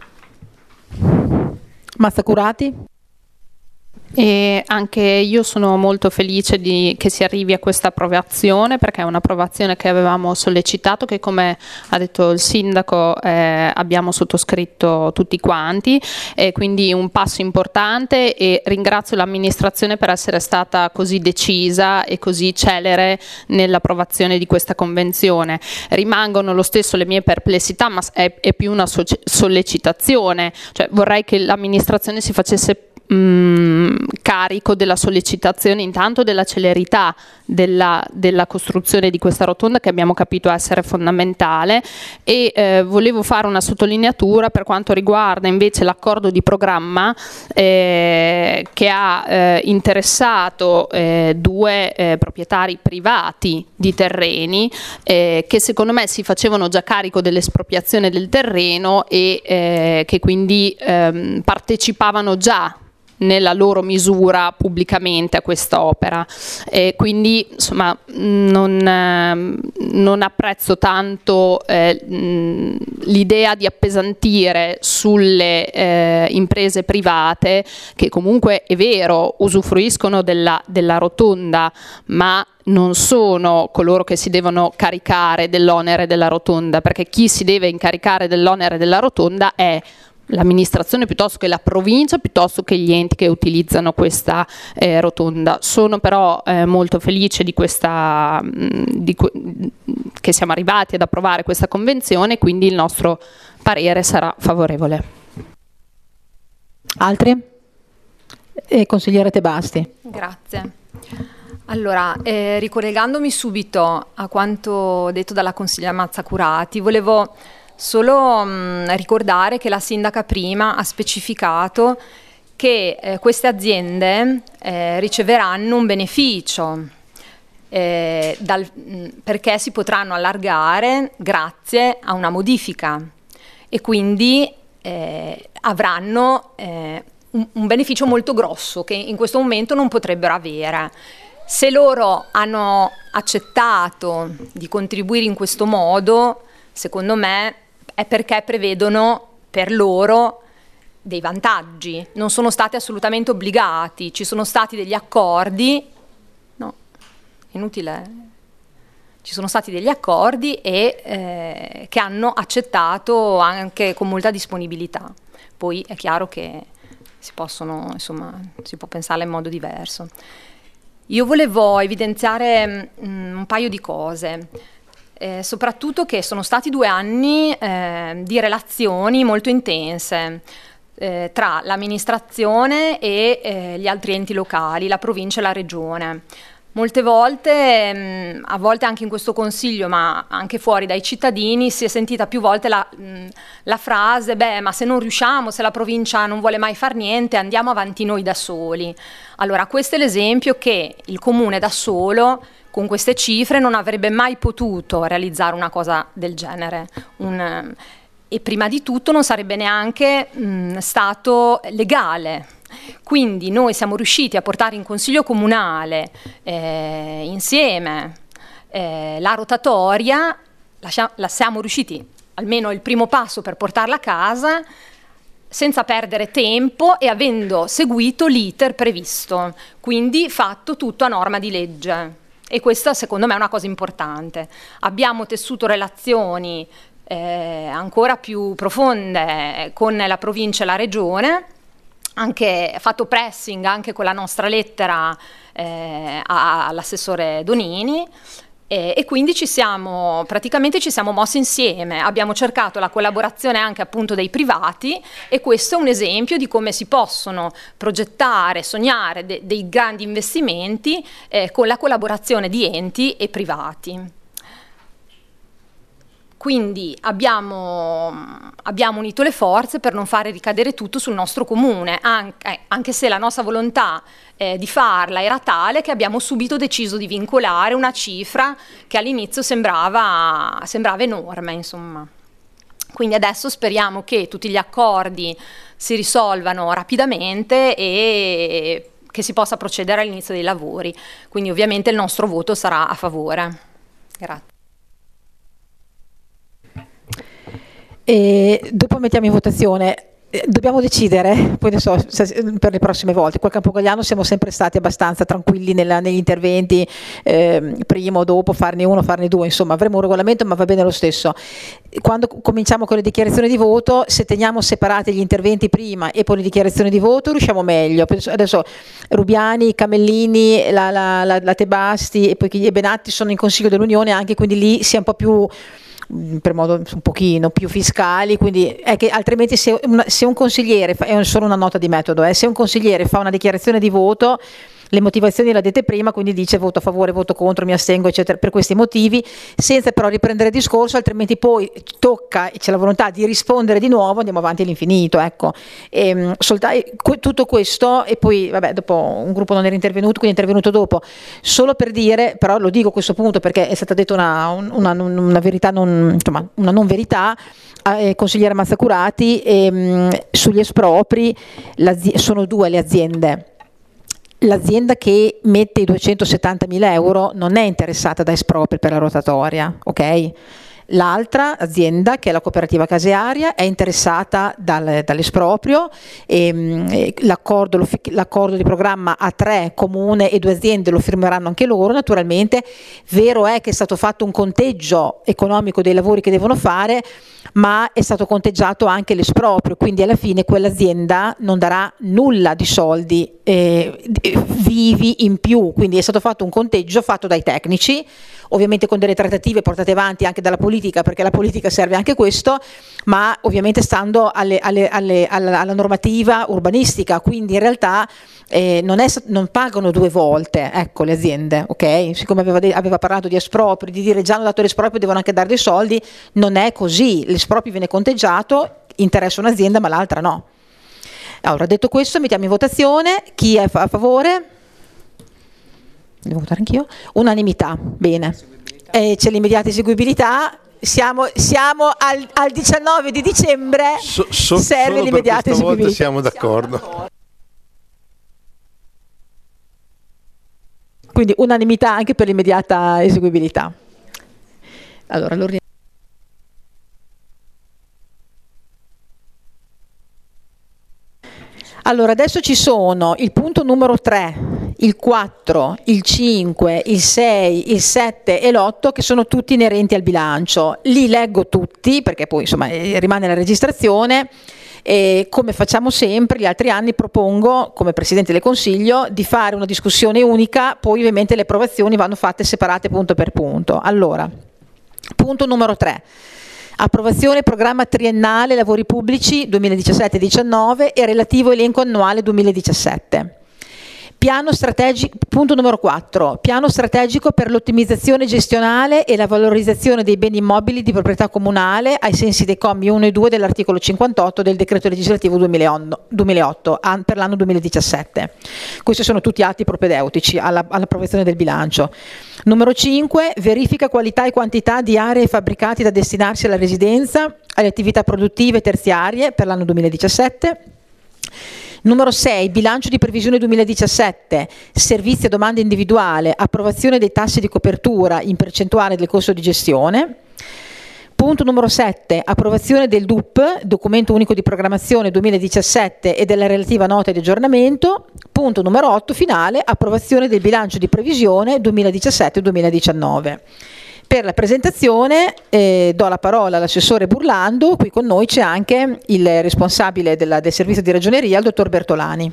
Mazzacurati. E anche io sono molto felice di, che si arrivi a questa approvazione, perché è un'approvazione che avevamo sollecitato, che come ha detto il sindaco eh, abbiamo sottoscritto tutti quanti, e quindi un passo importante, e ringrazio l'amministrazione per essere stata così decisa e così celere nell'approvazione di questa convenzione. Rimangono lo stesso le mie perplessità, ma è, è più una so- sollecitazione, cioè vorrei che l'amministrazione si facesse carico della sollecitazione, intanto della celerità della, della costruzione di questa rotonda, che abbiamo capito essere fondamentale, e eh, volevo fare una sottolineatura per quanto riguarda invece l'accordo di programma eh, che ha eh, interessato eh, due eh, proprietari privati di terreni eh, che secondo me si facevano già carico dell'espropriazione del terreno e eh, che quindi ehm, partecipavano già nella loro misura pubblicamente a questa opera, e quindi insomma non, eh, non apprezzo tanto eh, l'idea di appesantire sulle eh, imprese private, che comunque è vero usufruiscono della, della rotonda, ma non sono coloro che si devono caricare dell'onere della rotonda, perché chi si deve incaricare dell'onere della rotonda è l'amministrazione piuttosto che la provincia, piuttosto che gli enti che utilizzano questa eh, rotonda. Sono però eh, molto felice di questa mh, di que- che siamo arrivati ad approvare questa convenzione, quindi il nostro parere sarà favorevole. Altri? E consigliere Tebasti. Grazie. Allora, eh, ricollegandomi subito a quanto detto dalla consigliera Mazzacurati, volevo solo mh, ricordare che la sindaca prima ha specificato che eh, queste aziende eh, riceveranno un beneficio eh, dal, mh, perché si potranno allargare grazie a una modifica, e quindi eh, avranno eh, un, un beneficio molto grosso che in questo momento non potrebbero avere. Se loro hanno accettato di contribuire in questo modo, secondo me è perché prevedono per loro dei vantaggi, non sono stati assolutamente obbligati, ci sono stati degli accordi, no, inutile, ci sono stati degli accordi e eh, che hanno accettato anche con molta disponibilità. Poi è chiaro che si possono, insomma, si può pensarla in modo diverso. Io volevo evidenziare mh, un paio di cose. Eh, soprattutto che sono stati due anni eh, di relazioni molto intense eh, tra l'amministrazione e eh, gli altri enti locali, la provincia e la regione. Molte volte, mh, a volte anche in questo consiglio, ma anche fuori dai cittadini, si è sentita più volte la, mh, la frase: beh, ma se non riusciamo, se la provincia non vuole mai far niente, andiamo avanti noi da soli. Allora, questo è l'esempio che il comune da solo, con queste cifre, non avrebbe mai potuto realizzare una cosa del genere. Un, e prima di tutto non sarebbe neanche mh, stato legale. Quindi noi siamo riusciti a portare in consiglio comunale eh, insieme eh, la rotatoria, la, la siamo riusciti, almeno il primo passo per portarla a casa, senza perdere tempo e avendo seguito l'iter previsto, quindi fatto tutto a norma di legge. E questa secondo me è una cosa importante. Abbiamo tessuto relazioni eh, ancora più profonde con la provincia e la regione, anche fatto pressing anche con la nostra lettera eh, all'assessore Donini, e, e quindi ci siamo praticamente ci siamo mossi insieme, abbiamo cercato la collaborazione anche appunto dei privati, e questo è un esempio di come si possono progettare, sognare de- dei grandi investimenti eh, con la collaborazione di enti e privati. Quindi abbiamo, abbiamo unito le forze per non fare ricadere tutto sul nostro comune, anche, eh, anche se la nostra volontà eh, di farla era tale che abbiamo subito deciso di vincolare una cifra che all'inizio sembrava, sembrava enorme, insomma. Quindi adesso speriamo che tutti gli accordi si risolvano rapidamente e che si possa procedere all'inizio dei lavori. Quindi ovviamente il nostro voto sarà a favore. Grazie. E dopo mettiamo in votazione. Dobbiamo decidere, poi ne so, se, per le prossime volte. Quel Campogalliano siamo sempre stati abbastanza tranquilli nella, negli interventi, eh, prima o dopo, farne uno, farne due, insomma avremo un regolamento, ma va bene lo stesso. Quando cominciamo con le dichiarazioni di voto, se teniamo separati gli interventi prima e poi le dichiarazioni di voto, riusciamo meglio. Adesso Rubiani, Camellini, la, la, la, la Tebasti e poi e Benatti sono in Consiglio dell'Unione anche, quindi lì si è un po' più, per modo un pochino più fiscali, quindi è che altrimenti se, una, se un consigliere fa, è solo una nota di metodo, eh, se un consigliere fa una dichiarazione di voto, le motivazioni le dette prima, quindi dice voto a favore, voto contro, mi astengo, eccetera, per questi motivi, senza però riprendere il discorso, altrimenti poi tocca, c'è la volontà di rispondere di nuovo, andiamo avanti all'infinito, ecco. E, solta, tutto questo, e poi vabbè, dopo un gruppo non era intervenuto, quindi è intervenuto dopo, solo per dire, però lo dico a questo punto perché è stata detta una, una, una verità, non, insomma, una non verità, eh, consigliera Mazzacurati, eh, sugli espropri, sono due le aziende. L'azienda che mette i duecentosettantamila euro non è interessata da espropri per la rotatoria, ok? L'altra azienda, che è la cooperativa casearia, è interessata dal, dall'esproprio, e, l'accordo, l'accordo di programma a tre, comune e due aziende, lo firmeranno anche loro naturalmente. Vero è che è stato fatto un conteggio economico dei lavori che devono fare, ma è stato conteggiato anche l'esproprio, quindi alla fine quell'azienda non darà nulla di soldi eh, vivi in più, quindi è stato fatto un conteggio fatto dai tecnici, ovviamente con delle trattative portate avanti anche dalla politica, perché la politica serve anche questo, ma ovviamente stando alle, alle, alle, alla, alla normativa urbanistica, quindi in realtà eh, non, è, non pagano due volte, ecco, le aziende, ok? Siccome aveva, de- aveva parlato di esproprio, di dire già hanno dato l'esproprio devono anche dare dei soldi, non è così, l'esproprio viene conteggiato, interessa un'azienda ma l'altra no. Allora, detto questo, mettiamo in votazione. Chi è a favore? Devo votare anch'io? Unanimità, bene. Eh, c'è l'immediata eseguibilità. Siamo, siamo al, al diciannove di dicembre, so, so, serve l'immediata eseguibilità. Siamo d'accordo. Siamo d'accordo. Quindi unanimità anche per l'immediata eseguibilità. Allora, l'ordine Allora, adesso ci sono il punto numero tre, il quattro, il cinque, il sei, il sette e l'otto che sono tutti inerenti al bilancio. Li leggo tutti perché poi insomma rimane la registrazione e come facciamo sempre gli altri anni propongo come Presidente del Consiglio di fare una discussione unica, poi ovviamente le approvazioni vanno fatte separate punto per punto. Allora, punto numero tre. Approvazione programma triennale lavori pubblici duemiladiciassette diciannove e relativo elenco annuale duemiladiciassette. Piano strategico, punto numero quattro, piano strategico per l'ottimizzazione gestionale e la valorizzazione dei beni immobili di proprietà comunale ai sensi dei commi uno e due dell'articolo cinquantotto del decreto legislativo duemilaotto per l'anno duemiladiciassette. Questi sono tutti atti propedeutici alla, all'approvazione del bilancio. Numero cinque, verifica qualità e quantità di aree e fabbricati da destinarsi alla residenza, alle attività produttive terziarie per l'anno duemiladiciassette. Numero sei, bilancio di previsione duemiladiciassette, servizi a domanda individuale, approvazione dei tassi di copertura in percentuale del costo di gestione. Punto numero sette, approvazione del D U P, documento unico di programmazione duemiladiciassette e della relativa nota di aggiornamento. Punto numero otto, finale, approvazione del bilancio di previsione duemiladiciassette duemiladiciannove. Per la presentazione eh, do la parola all'assessore Burlando, qui con noi c'è anche il responsabile della, del servizio di ragioneria, il dottor Bertolani.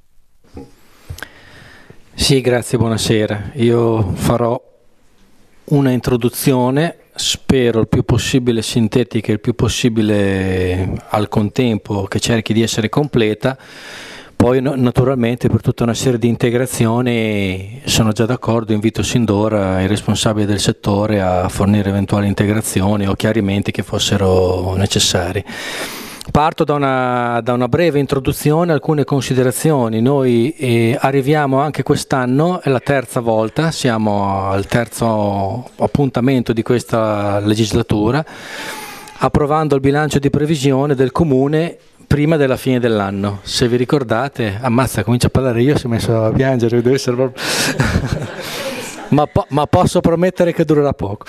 Sì, grazie, buonasera. Io farò una introduzione, spero il più possibile sintetica e il più possibile al contempo che cerchi di essere completa. Poi naturalmente per tutta una serie di integrazioni sono già d'accordo, invito sin d'ora i responsabili del settore a fornire eventuali integrazioni o chiarimenti che fossero necessari. Parto da una, da una breve introduzione, alcune considerazioni. Noi eh, arriviamo anche quest'anno, è la terza volta, siamo al terzo appuntamento di questa legislatura, approvando il bilancio di previsione del Comune prima della fine dell'anno. Se vi ricordate, ammazza, comincio a parlare io, si è messo a piangere, deve essere proprio... ma, po- ma posso promettere che durerà poco.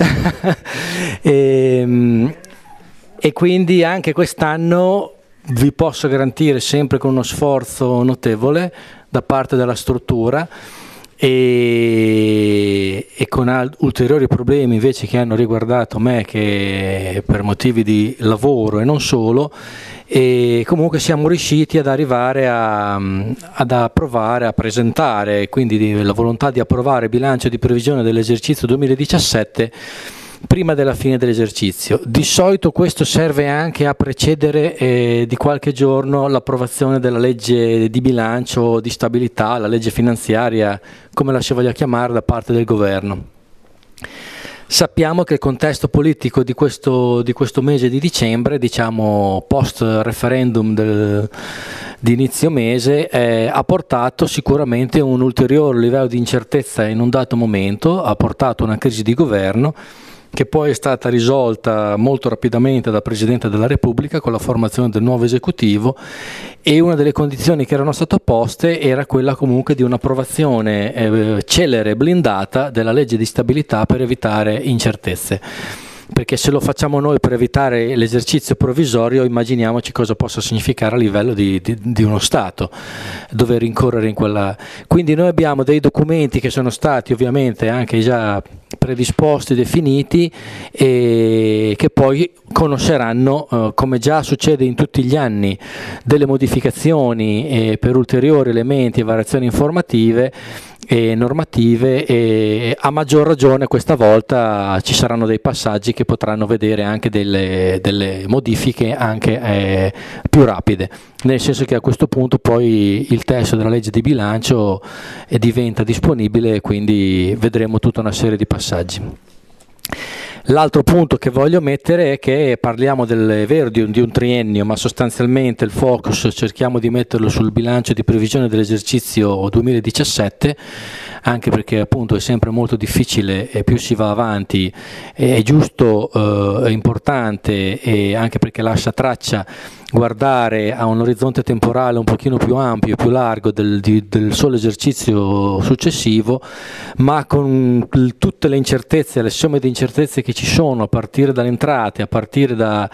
e, e quindi anche quest'anno vi posso garantire, sempre con uno sforzo notevole da parte della struttura e, e con al- ulteriori problemi invece che hanno riguardato me, che per motivi di lavoro e non solo, e comunque siamo riusciti ad arrivare a, ad approvare, a presentare, quindi la volontà di approvare il bilancio di previsione dell'esercizio duemiladiciassette prima della fine dell'esercizio. Di solito questo serve anche a precedere eh, di qualche giorno l'approvazione della legge di bilancio di stabilità, la legge finanziaria, come la si voglia chiamare, da parte del governo. Sappiamo che il contesto politico di questo, di questo mese di dicembre, diciamo post referendum del, di inizio mese, eh, ha portato sicuramente un ulteriore livello di incertezza in un dato momento, ha portato una crisi di governo che poi è stata risolta molto rapidamente dal Presidente della Repubblica con la formazione del nuovo esecutivo, e una delle condizioni che erano state poste era quella comunque di un'approvazione eh, celere e blindata della legge di stabilità per evitare incertezze. Perché se lo facciamo noi per evitare l'esercizio provvisorio, immaginiamoci cosa possa significare a livello di, di, di uno Stato dover rincorrere in quella. Quindi noi abbiamo dei documenti che sono stati ovviamente anche già predisposti, definiti, e che poi conosceranno, eh, come già succede in tutti gli anni, delle modificazioni eh, per ulteriori elementi e variazioni informative e normative, e a maggior ragione questa volta ci saranno dei passaggi che potranno vedere anche delle, delle modifiche anche eh, più rapide, nel senso che a questo punto poi il testo della legge di bilancio eh, diventa disponibile e quindi vedremo tutta una serie di passaggi. L'altro punto che voglio mettere è che parliamo del vero di un, di un triennio, ma sostanzialmente il focus cerchiamo di metterlo sul bilancio di previsione dell'esercizio duemiladiciassette, anche perché appunto è sempre molto difficile e più si va avanti è giusto, eh, è importante, e anche perché lascia traccia guardare a un orizzonte temporale un pochino più ampio, più largo del, di, del solo esercizio successivo, ma con l- tutte le incertezze, le somme di incertezze che ci sono a partire dalle entrate, a partire da,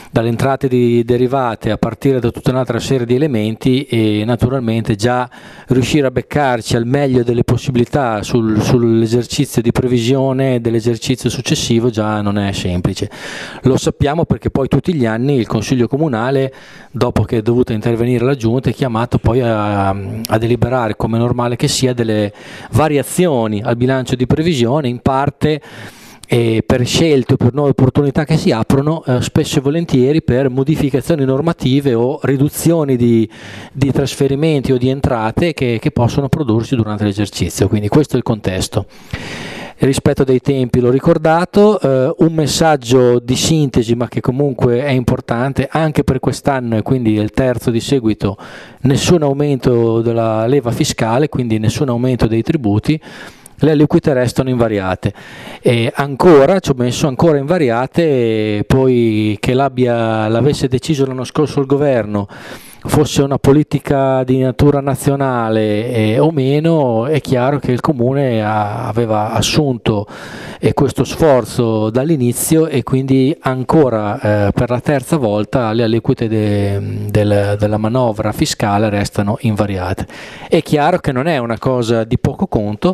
dalle entrate di derivate a partire da tutta un'altra serie di elementi, e naturalmente già riuscire a beccarci al meglio delle possibilità sul, sull'esercizio di previsione dell'esercizio successivo già non è semplice. Lo sappiamo perché poi tutti gli anni il Consiglio Comunale, dopo che è dovuta intervenire la Giunta, è chiamato poi a, a deliberare, come normale che sia, delle variazioni al bilancio di previsione, in parte e per scelte o per nuove opportunità che si aprono, eh, spesso e volentieri per modificazioni normative o riduzioni di, di trasferimenti o di entrate che, che possono prodursi durante l'esercizio. Quindi questo è il contesto. Il rispetto dei tempi l'ho ricordato, eh, un messaggio di sintesi ma che comunque è importante anche per quest'anno, e quindi è il terzo di seguito: nessun aumento della leva fiscale, quindi nessun aumento dei tributi. Le aliquote restano invariate, e ancora ci ho messo ancora invariate, e poi che l'abbia, l'avesse deciso l'anno scorso il governo, fosse una politica di natura nazionale eh, o meno, è chiaro che il Comune ha, aveva assunto eh, questo sforzo dall'inizio, e quindi ancora eh, per la terza volta le aliquote de, del, della manovra fiscale restano invariate. È chiaro che non è una cosa di poco conto,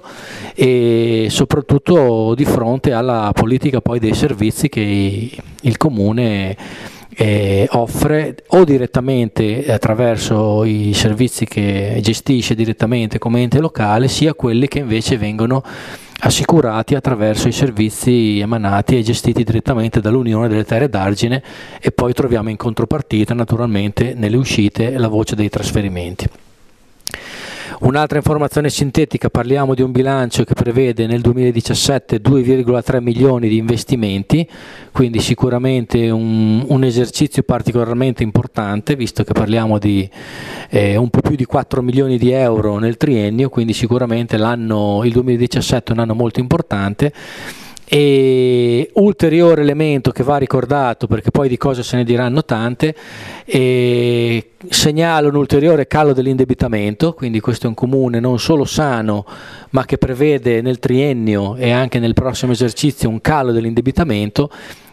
e soprattutto di fronte alla politica poi dei servizi che il Comune Eh, offre o direttamente attraverso i servizi che gestisce direttamente come ente locale, sia quelli che invece vengono assicurati attraverso i servizi emanati e gestiti direttamente dall'Unione delle Terre d'Argine, e poi troviamo in contropartita naturalmente nelle uscite la voce dei trasferimenti. Un'altra informazione sintetica: parliamo di un bilancio che prevede nel duemiladiciassette due virgola tre milioni di investimenti, quindi sicuramente un, un esercizio particolarmente importante, visto che parliamo di eh, un po' più di quattro milioni di euro nel triennio, quindi sicuramente l'anno, il duemiladiciassette è un anno molto importante. E ulteriore elemento che va ricordato, perché poi di cose se ne diranno tante, e segnalo un ulteriore calo dell'indebitamento, quindi questo è un comune non solo sano, ma che prevede nel triennio e anche nel prossimo esercizio un calo dell'indebitamento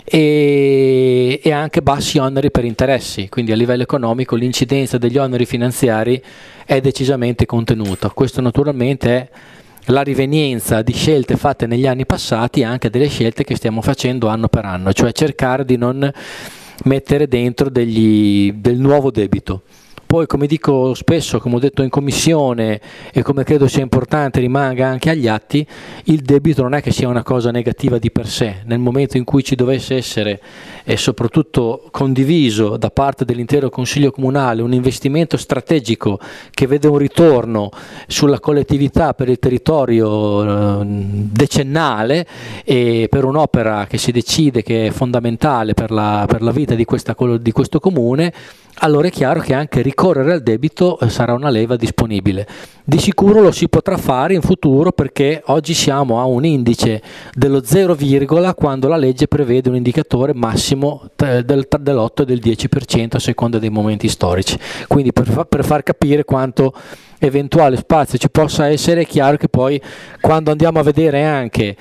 e, e anche bassi oneri per interessi, quindi a livello economico l'incidenza degli oneri finanziari è decisamente contenuta. Questo naturalmente è la rivenienza di scelte fatte negli anni passati e anche delle scelte che stiamo facendo anno per anno, cioè cercare di non mettere dentro degli, del nuovo debito. Poi, come dico spesso, come ho detto in commissione e come credo sia importante rimanga anche agli atti, il debito non è che sia una cosa negativa di per sé. Nel momento in cui ci dovesse essere, e soprattutto condiviso da parte dell'intero Consiglio Comunale, un investimento strategico che vede un ritorno sulla collettività per il territorio eh, decennale, e per un'opera che si decide che è fondamentale per la, per la vita di, questa, di questo comune, allora è chiaro che anche ricorrere al debito sarà una leva disponibile. Di sicuro lo si potrà fare in futuro, perché oggi siamo a un indice dello zero, quando la legge prevede un indicatore massimo del, dell'otto e del dieci per cento a seconda dei momenti storici. Quindi per, fa, per far capire quanto eventuale spazio ci possa essere, è chiaro che poi quando andiamo a vedere anche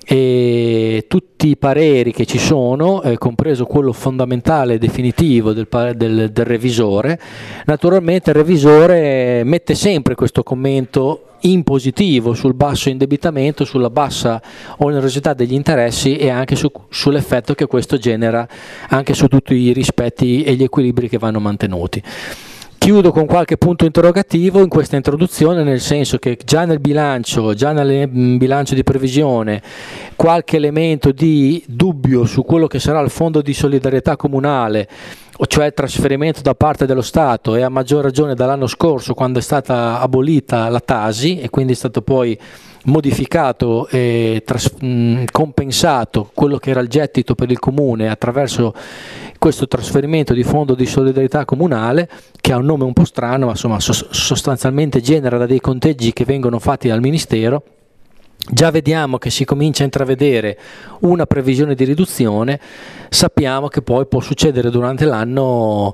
e tutti i pareri che ci sono, eh, compreso quello fondamentale e definitivo del, del, del revisore, naturalmente il revisore mette sempre questo commento in positivo sul basso indebitamento, sulla bassa onerosità degli interessi e anche su, sull'effetto che questo genera anche su tutti i rispetti e gli equilibri che vanno mantenuti. Chiudo con qualche punto interrogativo in questa introduzione, nel senso che già nel bilancio, già nel bilancio di previsione, qualche elemento di dubbio su quello che sarà il fondo di solidarietà comunale, cioè il trasferimento da parte dello Stato, e a maggior ragione dall'anno scorso, quando è stata abolita la Tasi e quindi è stato poi modificato e tras- mh, compensato quello che era il gettito per il comune attraverso questo trasferimento di fondo di solidarietà comunale, che ha un nome un po' strano, ma insomma so- sostanzialmente genera da dei conteggi che vengono fatti dal Ministero. Già vediamo che si comincia a intravedere una previsione di riduzione, sappiamo che poi può succedere durante l'anno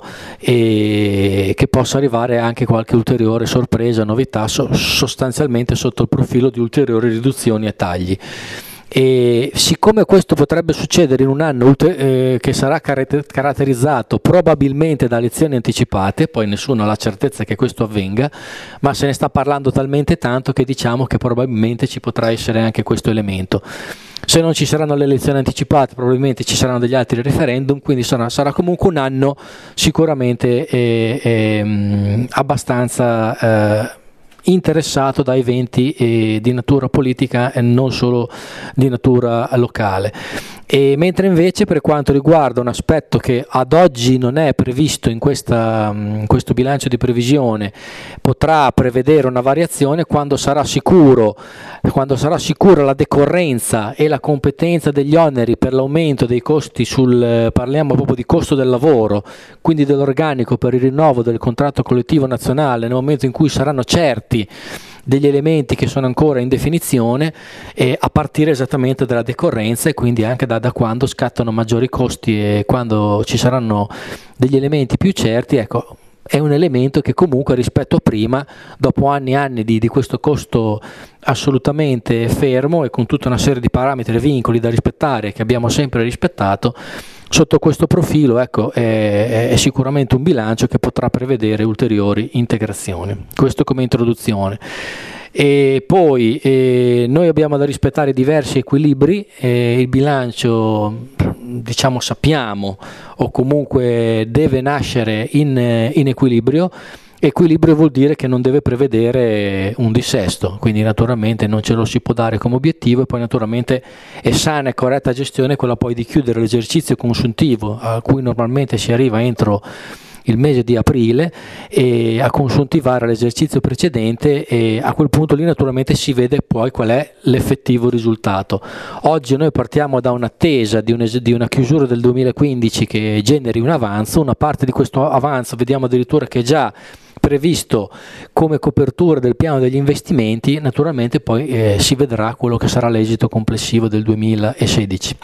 e che possa arrivare anche qualche ulteriore sorpresa, novità, so- sostanzialmente sotto il profilo di ulteriori riduzioni e tagli. E siccome questo potrebbe succedere in un anno eh, che sarà car- caratterizzato probabilmente da elezioni anticipate, poi nessuno ha la certezza che questo avvenga, ma se ne sta parlando talmente tanto che diciamo che probabilmente ci potrà essere anche questo elemento. Se non ci saranno le elezioni anticipate, probabilmente ci saranno degli altri referendum, quindi sarà, sarà comunque un anno sicuramente eh, eh, abbastanza eh, interessato da eventi eh, di natura politica e non solo di natura locale. E mentre invece per quanto riguarda un aspetto che ad oggi non è previsto in, questa, in questo bilancio di previsione, potrà prevedere una variazione quando sarà sicuro, quando sarà sicura la decorrenza e la competenza degli oneri per l'aumento dei costi sul, parliamo proprio di costo del lavoro, quindi dell'organico per il rinnovo del contratto collettivo nazionale, nel momento in cui saranno certi degli elementi che sono ancora in definizione, eh, a partire esattamente dalla decorrenza e quindi anche da, da quando scattano maggiori costi e quando ci saranno degli elementi più certi, ecco, è un elemento che comunque rispetto a prima, dopo anni e anni di, di questo costo assolutamente fermo e con tutta una serie di parametri e vincoli da rispettare che abbiamo sempre rispettato, sotto questo profilo ecco, è, è sicuramente un bilancio che potrà prevedere ulteriori integrazioni. Questo come introduzione. E poi eh, noi abbiamo da rispettare diversi equilibri, eh, il bilancio diciamo sappiamo o comunque deve nascere in, in equilibrio. Equilibrio vuol dire che non deve prevedere un dissesto, quindi naturalmente non ce lo si può dare come obiettivo e poi naturalmente è sana e corretta gestione quella poi di chiudere l'esercizio consuntivo a cui normalmente si arriva entro il mese di aprile e a consuntivare l'esercizio precedente e a quel punto lì naturalmente si vede poi qual è l'effettivo risultato. Oggi noi partiamo da un'attesa di, un es- di una chiusura del duemilaquindici che generi un avanzo, una parte di questo avanzo vediamo addirittura che è già previsto come copertura del piano degli investimenti, naturalmente poi eh, si vedrà quello che sarà l'esito complessivo del duemilasedici.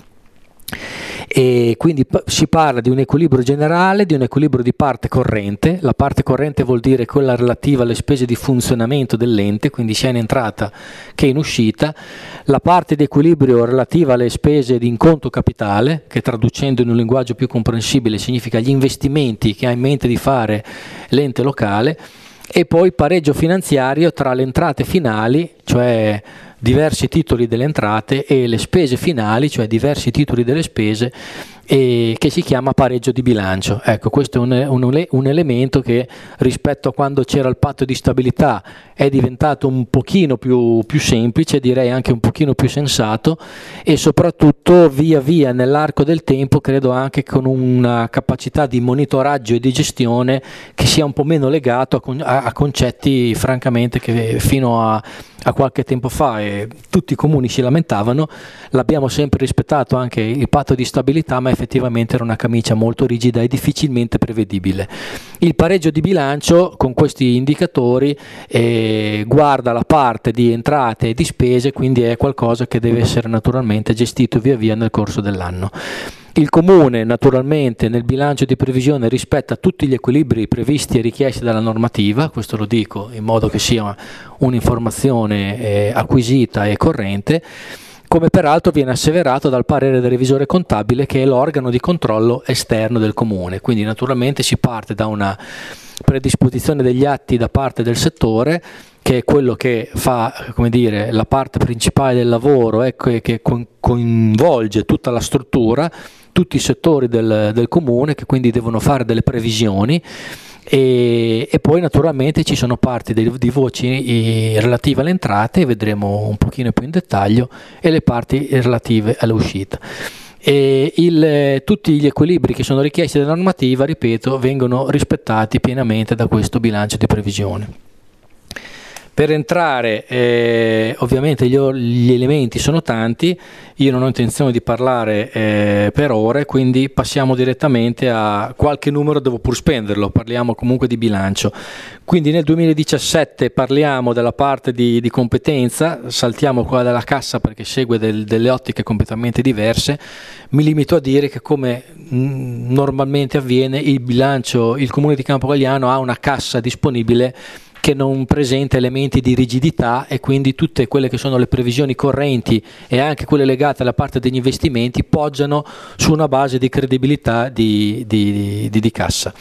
E quindi si parla di un equilibrio generale, di un equilibrio di parte corrente. La parte corrente vuol dire quella relativa alle spese di funzionamento dell'ente, quindi sia in entrata che in uscita. La parte di equilibrio relativa alle spese di in conto capitale, che traducendo in un linguaggio più comprensibile significa gli investimenti che ha in mente di fare l'ente locale, e poi pareggio finanziario tra le entrate finali, cioè diversi titoli delle entrate, e le spese finali, cioè diversi titoli delle spese, e che si chiama pareggio di bilancio. Ecco, questo è un, un, un elemento che rispetto a quando c'era il patto di stabilità è diventato un pochino più, più semplice, direi anche un pochino più sensato, e soprattutto via via nell'arco del tempo credo anche con una capacità di monitoraggio e di gestione che sia un po' meno legato a, a concetti francamente che fino a a qualche tempo fa e tutti i comuni si lamentavano, l'abbiamo sempre rispettato anche il patto di stabilità, ma effettivamente era una camicia molto rigida e difficilmente prevedibile. Il pareggio di bilancio con questi indicatori eh, guarda la parte di entrate e di spese, quindi è qualcosa che deve essere naturalmente gestito via via nel corso dell'anno. Il Comune naturalmente nel bilancio di previsione rispetta tutti gli equilibri previsti e richiesti dalla normativa, questo lo dico in modo che sia un'informazione eh, acquisita e corrente, come peraltro viene asseverato dal parere del revisore contabile che è l'organo di controllo esterno del Comune, quindi naturalmente si parte da una predisposizione degli atti da parte del settore, che è quello che fa, come dire, la parte principale del lavoro, ecco, e che coinvolge tutta la struttura, tutti i settori del, del comune, che quindi devono fare delle previsioni, e, e poi naturalmente ci sono parti di, di voci i, relative alle entrate, vedremo un pochino più in dettaglio, e le parti relative all'uscita. E il, tutti gli equilibri che sono richiesti dalla normativa, ripeto, vengono rispettati pienamente da questo bilancio di previsione. Per entrare, eh, ovviamente gli, gli elementi sono tanti, io non ho intenzione di parlare eh, per ore, quindi passiamo direttamente a qualche numero, devo pur spenderlo, parliamo comunque di bilancio. Quindi nel duemiladiciassette parliamo della parte di, di competenza, saltiamo quella della cassa perché segue del, delle ottiche completamente diverse. Mi limito a dire che come mh, normalmente avviene, il bilancio, il Comune di Campogalliano ha una cassa disponibile che non presenta elementi di rigidità, e quindi tutte quelle che sono le previsioni correnti e anche quelle legate alla parte degli investimenti poggiano su una base di credibilità di, di, di, di cassa.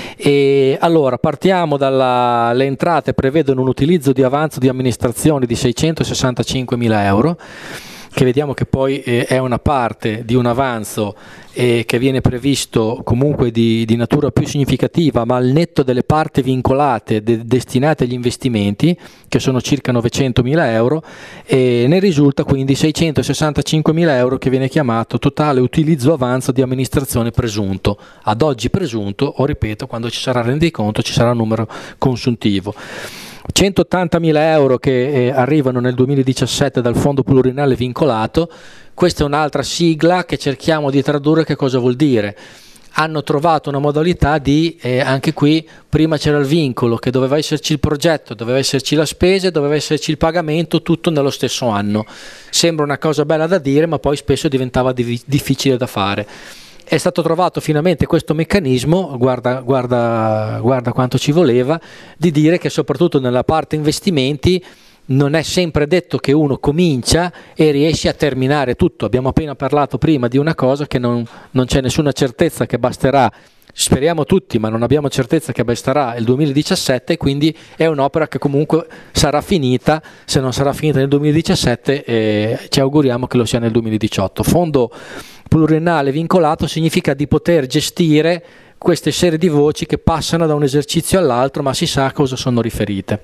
E allora partiamo dalle entrate, prevedono un utilizzo di avanzo di amministrazione di seicentosessantacinquemila euro, che vediamo che poi eh, è una parte di un avanzo eh, che viene previsto comunque di, di natura più significativa, ma al netto delle parti vincolate de- destinate agli investimenti, che sono circa novecentomila euro, e ne risulta quindi seicentosessantacinquemila euro che viene chiamato totale utilizzo avanzo di amministrazione presunto, ad oggi presunto, o ripeto, quando ci sarà rendiconto ci sarà un numero consuntivo. centottantamila euro che eh, arrivano nel duemiladiciassette dal fondo pluriennale vincolato. Questa è un'altra sigla che cerchiamo di tradurre. Che cosa vuol dire? Hanno trovato una modalità di, eh, anche qui prima c'era il vincolo, che doveva esserci il progetto, doveva esserci la spesa, doveva esserci il pagamento, tutto nello stesso anno. Sembra una cosa bella da dire, ma poi spesso diventava di- difficile da fare. È stato trovato finalmente questo meccanismo, guarda, guarda, guarda quanto ci voleva, di dire che soprattutto nella parte investimenti non è sempre detto che uno comincia e riesce a terminare tutto. Abbiamo appena parlato prima di una cosa che non, non c'è nessuna certezza che basterà, speriamo tutti, ma non abbiamo certezza che basterà il duemiladiciassette, quindi è un'opera che comunque sarà finita. Se non sarà finita nel duemiladiciassette eh, ci auguriamo che lo sia nel duemiladiciotto. Fondo pluriennale vincolato significa di poter gestire queste serie di voci che passano da un esercizio all'altro, ma si sa a cosa sono riferite.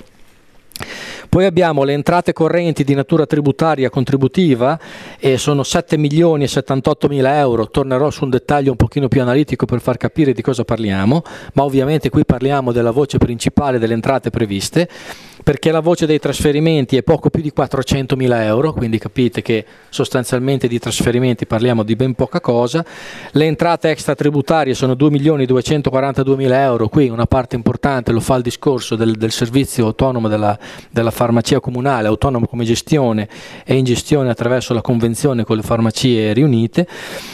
Poi abbiamo le entrate correnti di natura tributaria contributiva, e sono sette milioni e settantotto mila euro. Tornerò su un dettaglio un pochino più analitico per far capire di cosa parliamo, ma ovviamente qui parliamo della voce principale delle entrate previste, perché la voce dei trasferimenti è poco più di quattrocentomila euro, quindi capite che sostanzialmente di trasferimenti parliamo di ben poca cosa. Le entrate extratributarie sono due milioni duecentoquarantadue mila euro, qui una parte importante lo fa il discorso del, del servizio autonomo della, della farmacia comunale, autonomo come gestione e in gestione attraverso la convenzione con le farmacie riunite.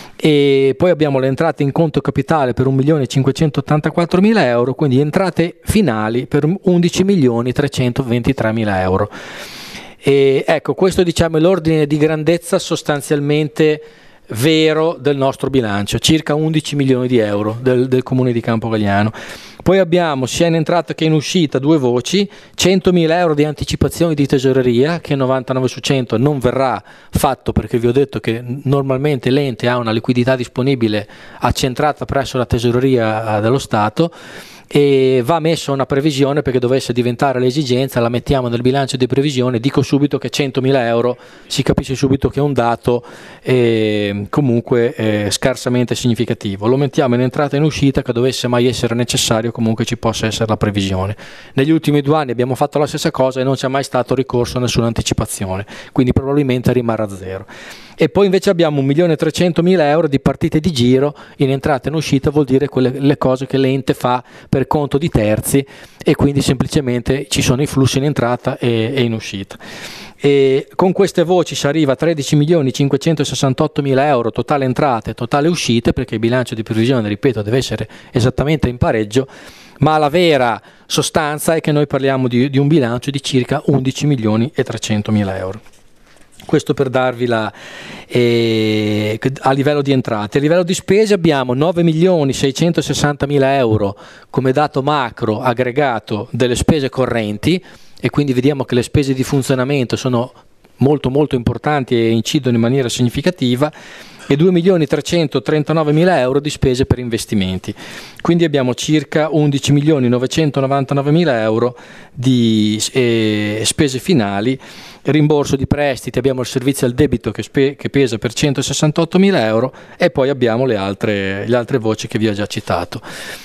E poi abbiamo le entrate in conto capitale per un milione cinquecentottantaquattro mila euro, quindi entrate finali per undici milioni trecentoventitré mila euro. E ecco, questo diciamo è l'ordine di grandezza sostanzialmente vero del nostro bilancio, circa undici milioni di euro del, del comune di Campogalliano. Poi abbiamo sia in entrata che in uscita due voci, centomila euro di anticipazioni di tesoreria, che novantanove su cento non verrà fatto, perché vi ho detto che normalmente l'ente ha una liquidità disponibile accentrata presso la tesoreria dello Stato, e va messa una previsione perché dovesse diventare l'esigenza, la mettiamo nel bilancio di previsione. Dico subito che centomila euro si capisce subito che è un dato eh, comunque eh, scarsamente significativo. Lo mettiamo in entrata e in uscita, che dovesse mai essere necessario comunque ci possa essere la previsione. Negli ultimi due anni abbiamo fatto la stessa cosa e non c'è mai stato ricorso a nessuna anticipazione, quindi probabilmente rimarrà a zero. E poi invece abbiamo un milione trecentomila euro di partite di giro in entrata e in uscita, vuol dire quelle le cose che l'ente fa per conto di terzi, e quindi semplicemente ci sono i flussi in entrata e, e in uscita. E con queste voci si arriva a tredici milioni cinquecentosessantotto mila euro totale entrate e totale uscite, perché il bilancio di previsione, ripeto, deve essere esattamente in pareggio, ma la vera sostanza è che noi parliamo di, di un bilancio di circa undici milioni e trecento mila euro. Questo per darvi la, eh, a livello di entrate. A livello di spese abbiamo nove milioni seicentosessanta mila euro come dato macro aggregato delle spese correnti, e quindi vediamo che le spese di funzionamento sono molto molto importanti e incidono in maniera significativa, e due milioni trecentotrentanove mila euro di spese per investimenti. Quindi abbiamo circa undici milioni novecentonovantanove mila euro di eh, spese finali. Rimborso di prestiti, abbiamo il servizio al debito che, spe- che pesa per centosessantotto mila euro, e poi abbiamo le altre, le altre voci che vi ho già citato.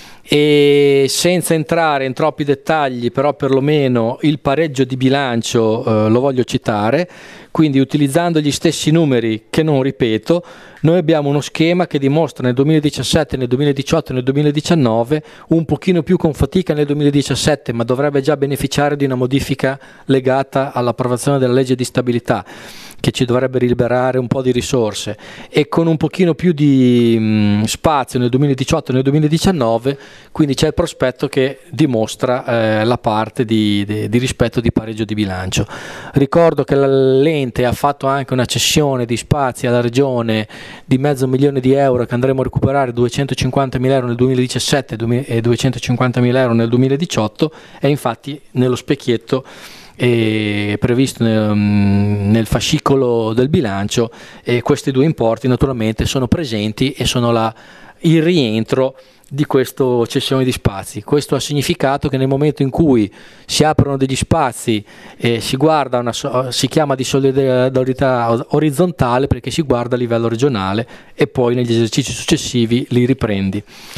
E senza entrare in troppi dettagli, però perlomeno il pareggio di bilancio eh, lo voglio citare, quindi utilizzando gli stessi numeri che non ripeto, Noi abbiamo uno schema che dimostra nel duemiladiciassette, nel duemiladiciotto e nel duemiladiciannove, un pochino più con fatica nel duemiladiciassette, ma dovrebbe già beneficiare di una modifica legata all'approvazione della legge di stabilità, che ci dovrebbe liberare un po' di risorse, e con un pochino più di mh, spazio nel duemiladiciotto e nel duemiladiciannove, quindi c'è il prospetto che dimostra eh, la parte di, di, di rispetto di pareggio di bilancio. Ricordo che l'ente ha fatto anche una cessione di spazi alla regione di mezzo milione di euro, che andremo a recuperare duecentocinquantamila euro nel duemiladiciassette e duecentocinquantamila euro nel duemiladiciotto, e infatti nello specchietto è previsto nel, nel fascicolo del bilancio, e questi due importi naturalmente sono presenti e sono la, il rientro di questa cessione di spazi. Questo ha significato che nel momento in cui si aprono degli spazi eh, si guarda una, si chiama di solidarietà orizzontale, perché si guarda a livello regionale e poi negli esercizi successivi li riprendi.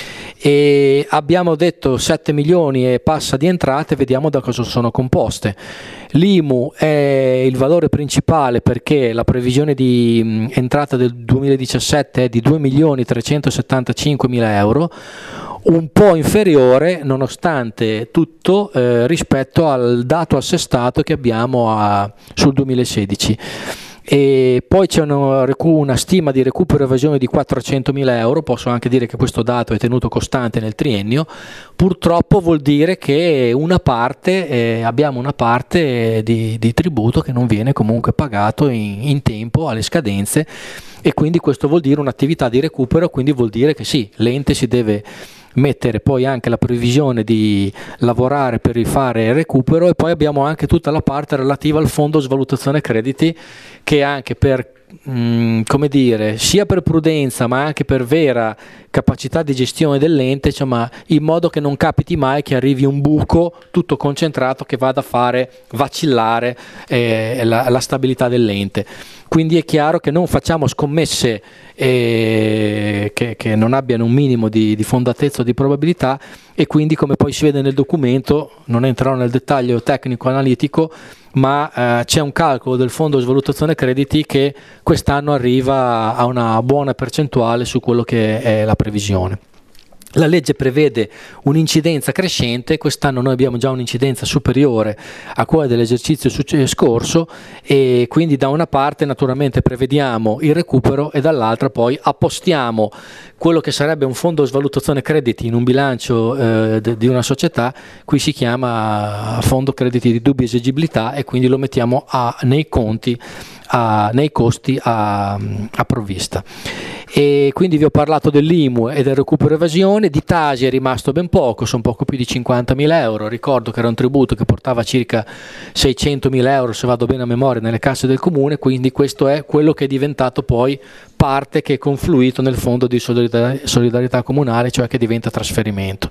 E abbiamo detto sette milioni e passa di entrate, vediamo da cosa sono composte. L'I M U è il valore principale, perché la previsione di mh, entrata del duemiladiciassette è di due milioni trecentosettantacinquemila euro, un po' inferiore nonostante tutto eh, rispetto al dato assestato che abbiamo a, sul duemilasedici. E poi c'è una, una stima di recupero evasione di quattrocentomila euro. Posso anche dire che questo dato è tenuto costante nel triennio. Purtroppo vuol dire che una parte eh, abbiamo una parte di, di tributo che non viene comunque pagato in, in tempo alle scadenze, e quindi questo vuol dire un'attività di recupero, quindi vuol dire che sì, l'ente si deve mettere poi anche la previsione di lavorare per rifare il recupero. E poi abbiamo anche tutta la parte relativa al fondo svalutazione crediti, che anche per mh, come dire, sia per prudenza ma anche per vera capacità di gestione dell'ente, insomma, in modo che non capiti mai che arrivi un buco tutto concentrato che vada a fare vacillare eh, la, la stabilità dell'ente. Quindi è chiaro che non facciamo scommesse eh, che, che non abbiano un minimo di, di fondatezza o di probabilità, e quindi, come poi si vede nel documento, non entrerò nel dettaglio tecnico-analitico, ma eh, c'è un calcolo del fondo svalutazione crediti che quest'anno arriva a una buona percentuale su quello che è la previsione. La legge prevede un'incidenza crescente, quest'anno noi abbiamo già un'incidenza superiore a quella dell'esercizio scorso, e quindi da una parte naturalmente prevediamo il recupero e dall'altra poi appostiamo quello che sarebbe un fondo svalutazione crediti in un bilancio eh, de, di una società. Qui si chiama fondo crediti di dubbia esigibilità, e quindi lo mettiamo a, nei conti, a, nei costi a, a provvista. E quindi vi ho parlato dell'I M U e del recupero evasione. Di Tasi è rimasto ben poco, sono poco più di cinquantamila euro. Ricordo che era un tributo che portava circa seicentomila euro, se vado bene a memoria, nelle casse del comune, quindi questo è quello che è diventato poi parte che è confluito nel fondo di solidarietà, solidarietà comunale, cioè che diventa trasferimento.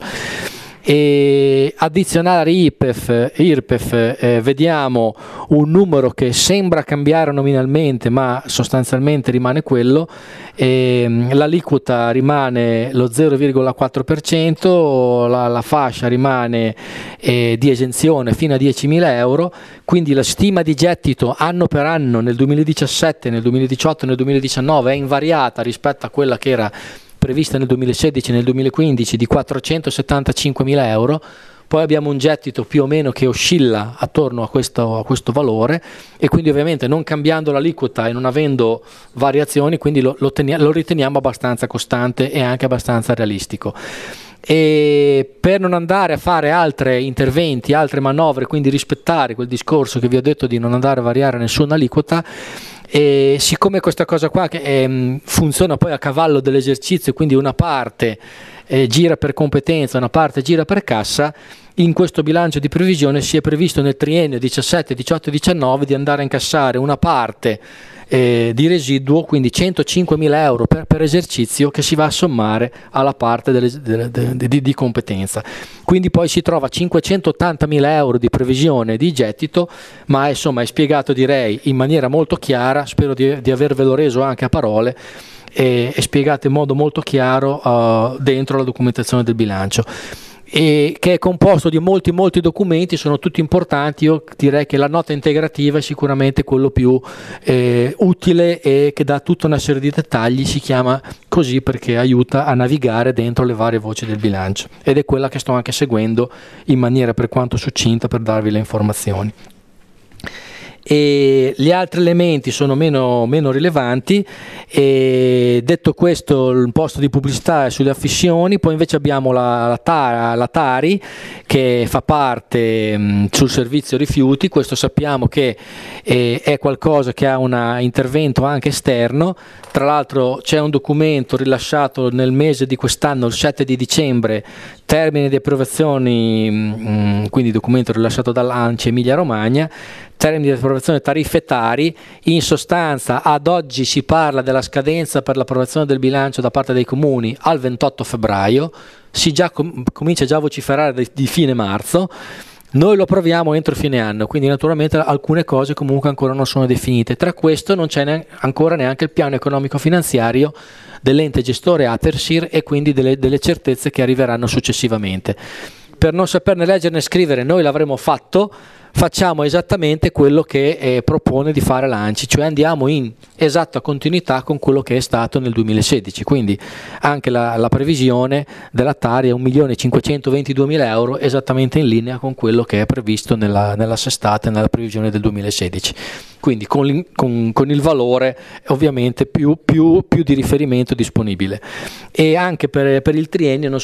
E addizionale I P E F, I R P E F, eh, vediamo un numero che sembra cambiare nominalmente, ma sostanzialmente rimane quello. E l'aliquota rimane lo zero virgola quattro per cento, la, la fascia rimane eh, di esenzione fino a diecimila euro, quindi la stima di gettito anno per anno nel duemiladiciassette, nel duemiladiciotto e nel duemiladiciannove è invariata rispetto a quella che era prevista nel duemilasedici e nel duemilaquindici di quattrocentosettantacinquemila euro. Poi abbiamo un gettito più o meno che oscilla attorno a questo, a questo valore, e quindi ovviamente non cambiando l'aliquota e non avendo variazioni, quindi lo, lo, tenia, lo riteniamo abbastanza costante e anche abbastanza realistico. E per non andare a fare altri interventi, altre manovre, quindi rispettare quel discorso che vi ho detto di non andare a variare nessuna aliquota, e siccome questa cosa qua che eh, funziona poi a cavallo dell'esercizio, quindi una parte eh, gira per competenza, una parte gira per cassa, in questo bilancio di previsione si è previsto nel triennio diciassette, diciotto e diciannove di andare a incassare una parte eh, di residuo, quindi centocinquemila euro per, per esercizio, che si va a sommare alla parte delle, delle, de, de, di, di competenza. Quindi poi si trova cinquecentottantamila euro di previsione di gettito, ma insomma è spiegato, direi, in maniera molto chiara, spero di, di avervelo reso anche a parole, e, e spiegato in modo molto chiaro uh, dentro la documentazione del bilancio. e che è composto di molti molti documenti, sono tutti importanti. Io direi che la nota integrativa è sicuramente quello più eh, utile e che dà tutta una serie di dettagli, si chiama così perché aiuta a navigare dentro le varie voci del bilancio, ed è quella che sto anche seguendo in maniera per quanto succinta per darvi le informazioni. E gli altri elementi sono meno, meno rilevanti. E detto questo, il posto di pubblicità è sulle affissioni. Poi invece abbiamo la, la, Tara, la Tari, che fa parte mh, sul servizio rifiuti. Questo sappiamo che eh, è qualcosa che ha un intervento anche esterno. Tra l'altro c'è un documento rilasciato nel mese di quest'anno, il sette di dicembre, termine di approvazioni, mh, quindi documento rilasciato dall'ANCI Emilia Romagna, termini di approvazione tariffe Tari. In sostanza ad oggi si parla della scadenza per l'approvazione del bilancio da parte dei comuni al ventotto febbraio, si già com- comincia già a vociferare di, di fine marzo. Noi lo approviamo entro fine anno, quindi naturalmente alcune cose comunque ancora non sono definite. Tra questo non c'è ne- ancora neanche il piano economico finanziario dell'ente gestore Atersir, e quindi delle, delle certezze che arriveranno successivamente. Per non saperne leggere né scrivere, noi l'avremo fatto, facciamo esattamente quello che eh, propone di fare l'ANCI, cioè andiamo in esatta continuità con quello che è stato nel duemilasedici, quindi anche la, la previsione della Tari è un milione cinquecentoventiduemila euro, esattamente in linea con quello che è previsto nella, nell'assestata e nella previsione del duemilasedici, quindi con, con, con il valore ovviamente più, più, più di riferimento disponibile. E anche per, per il triennio non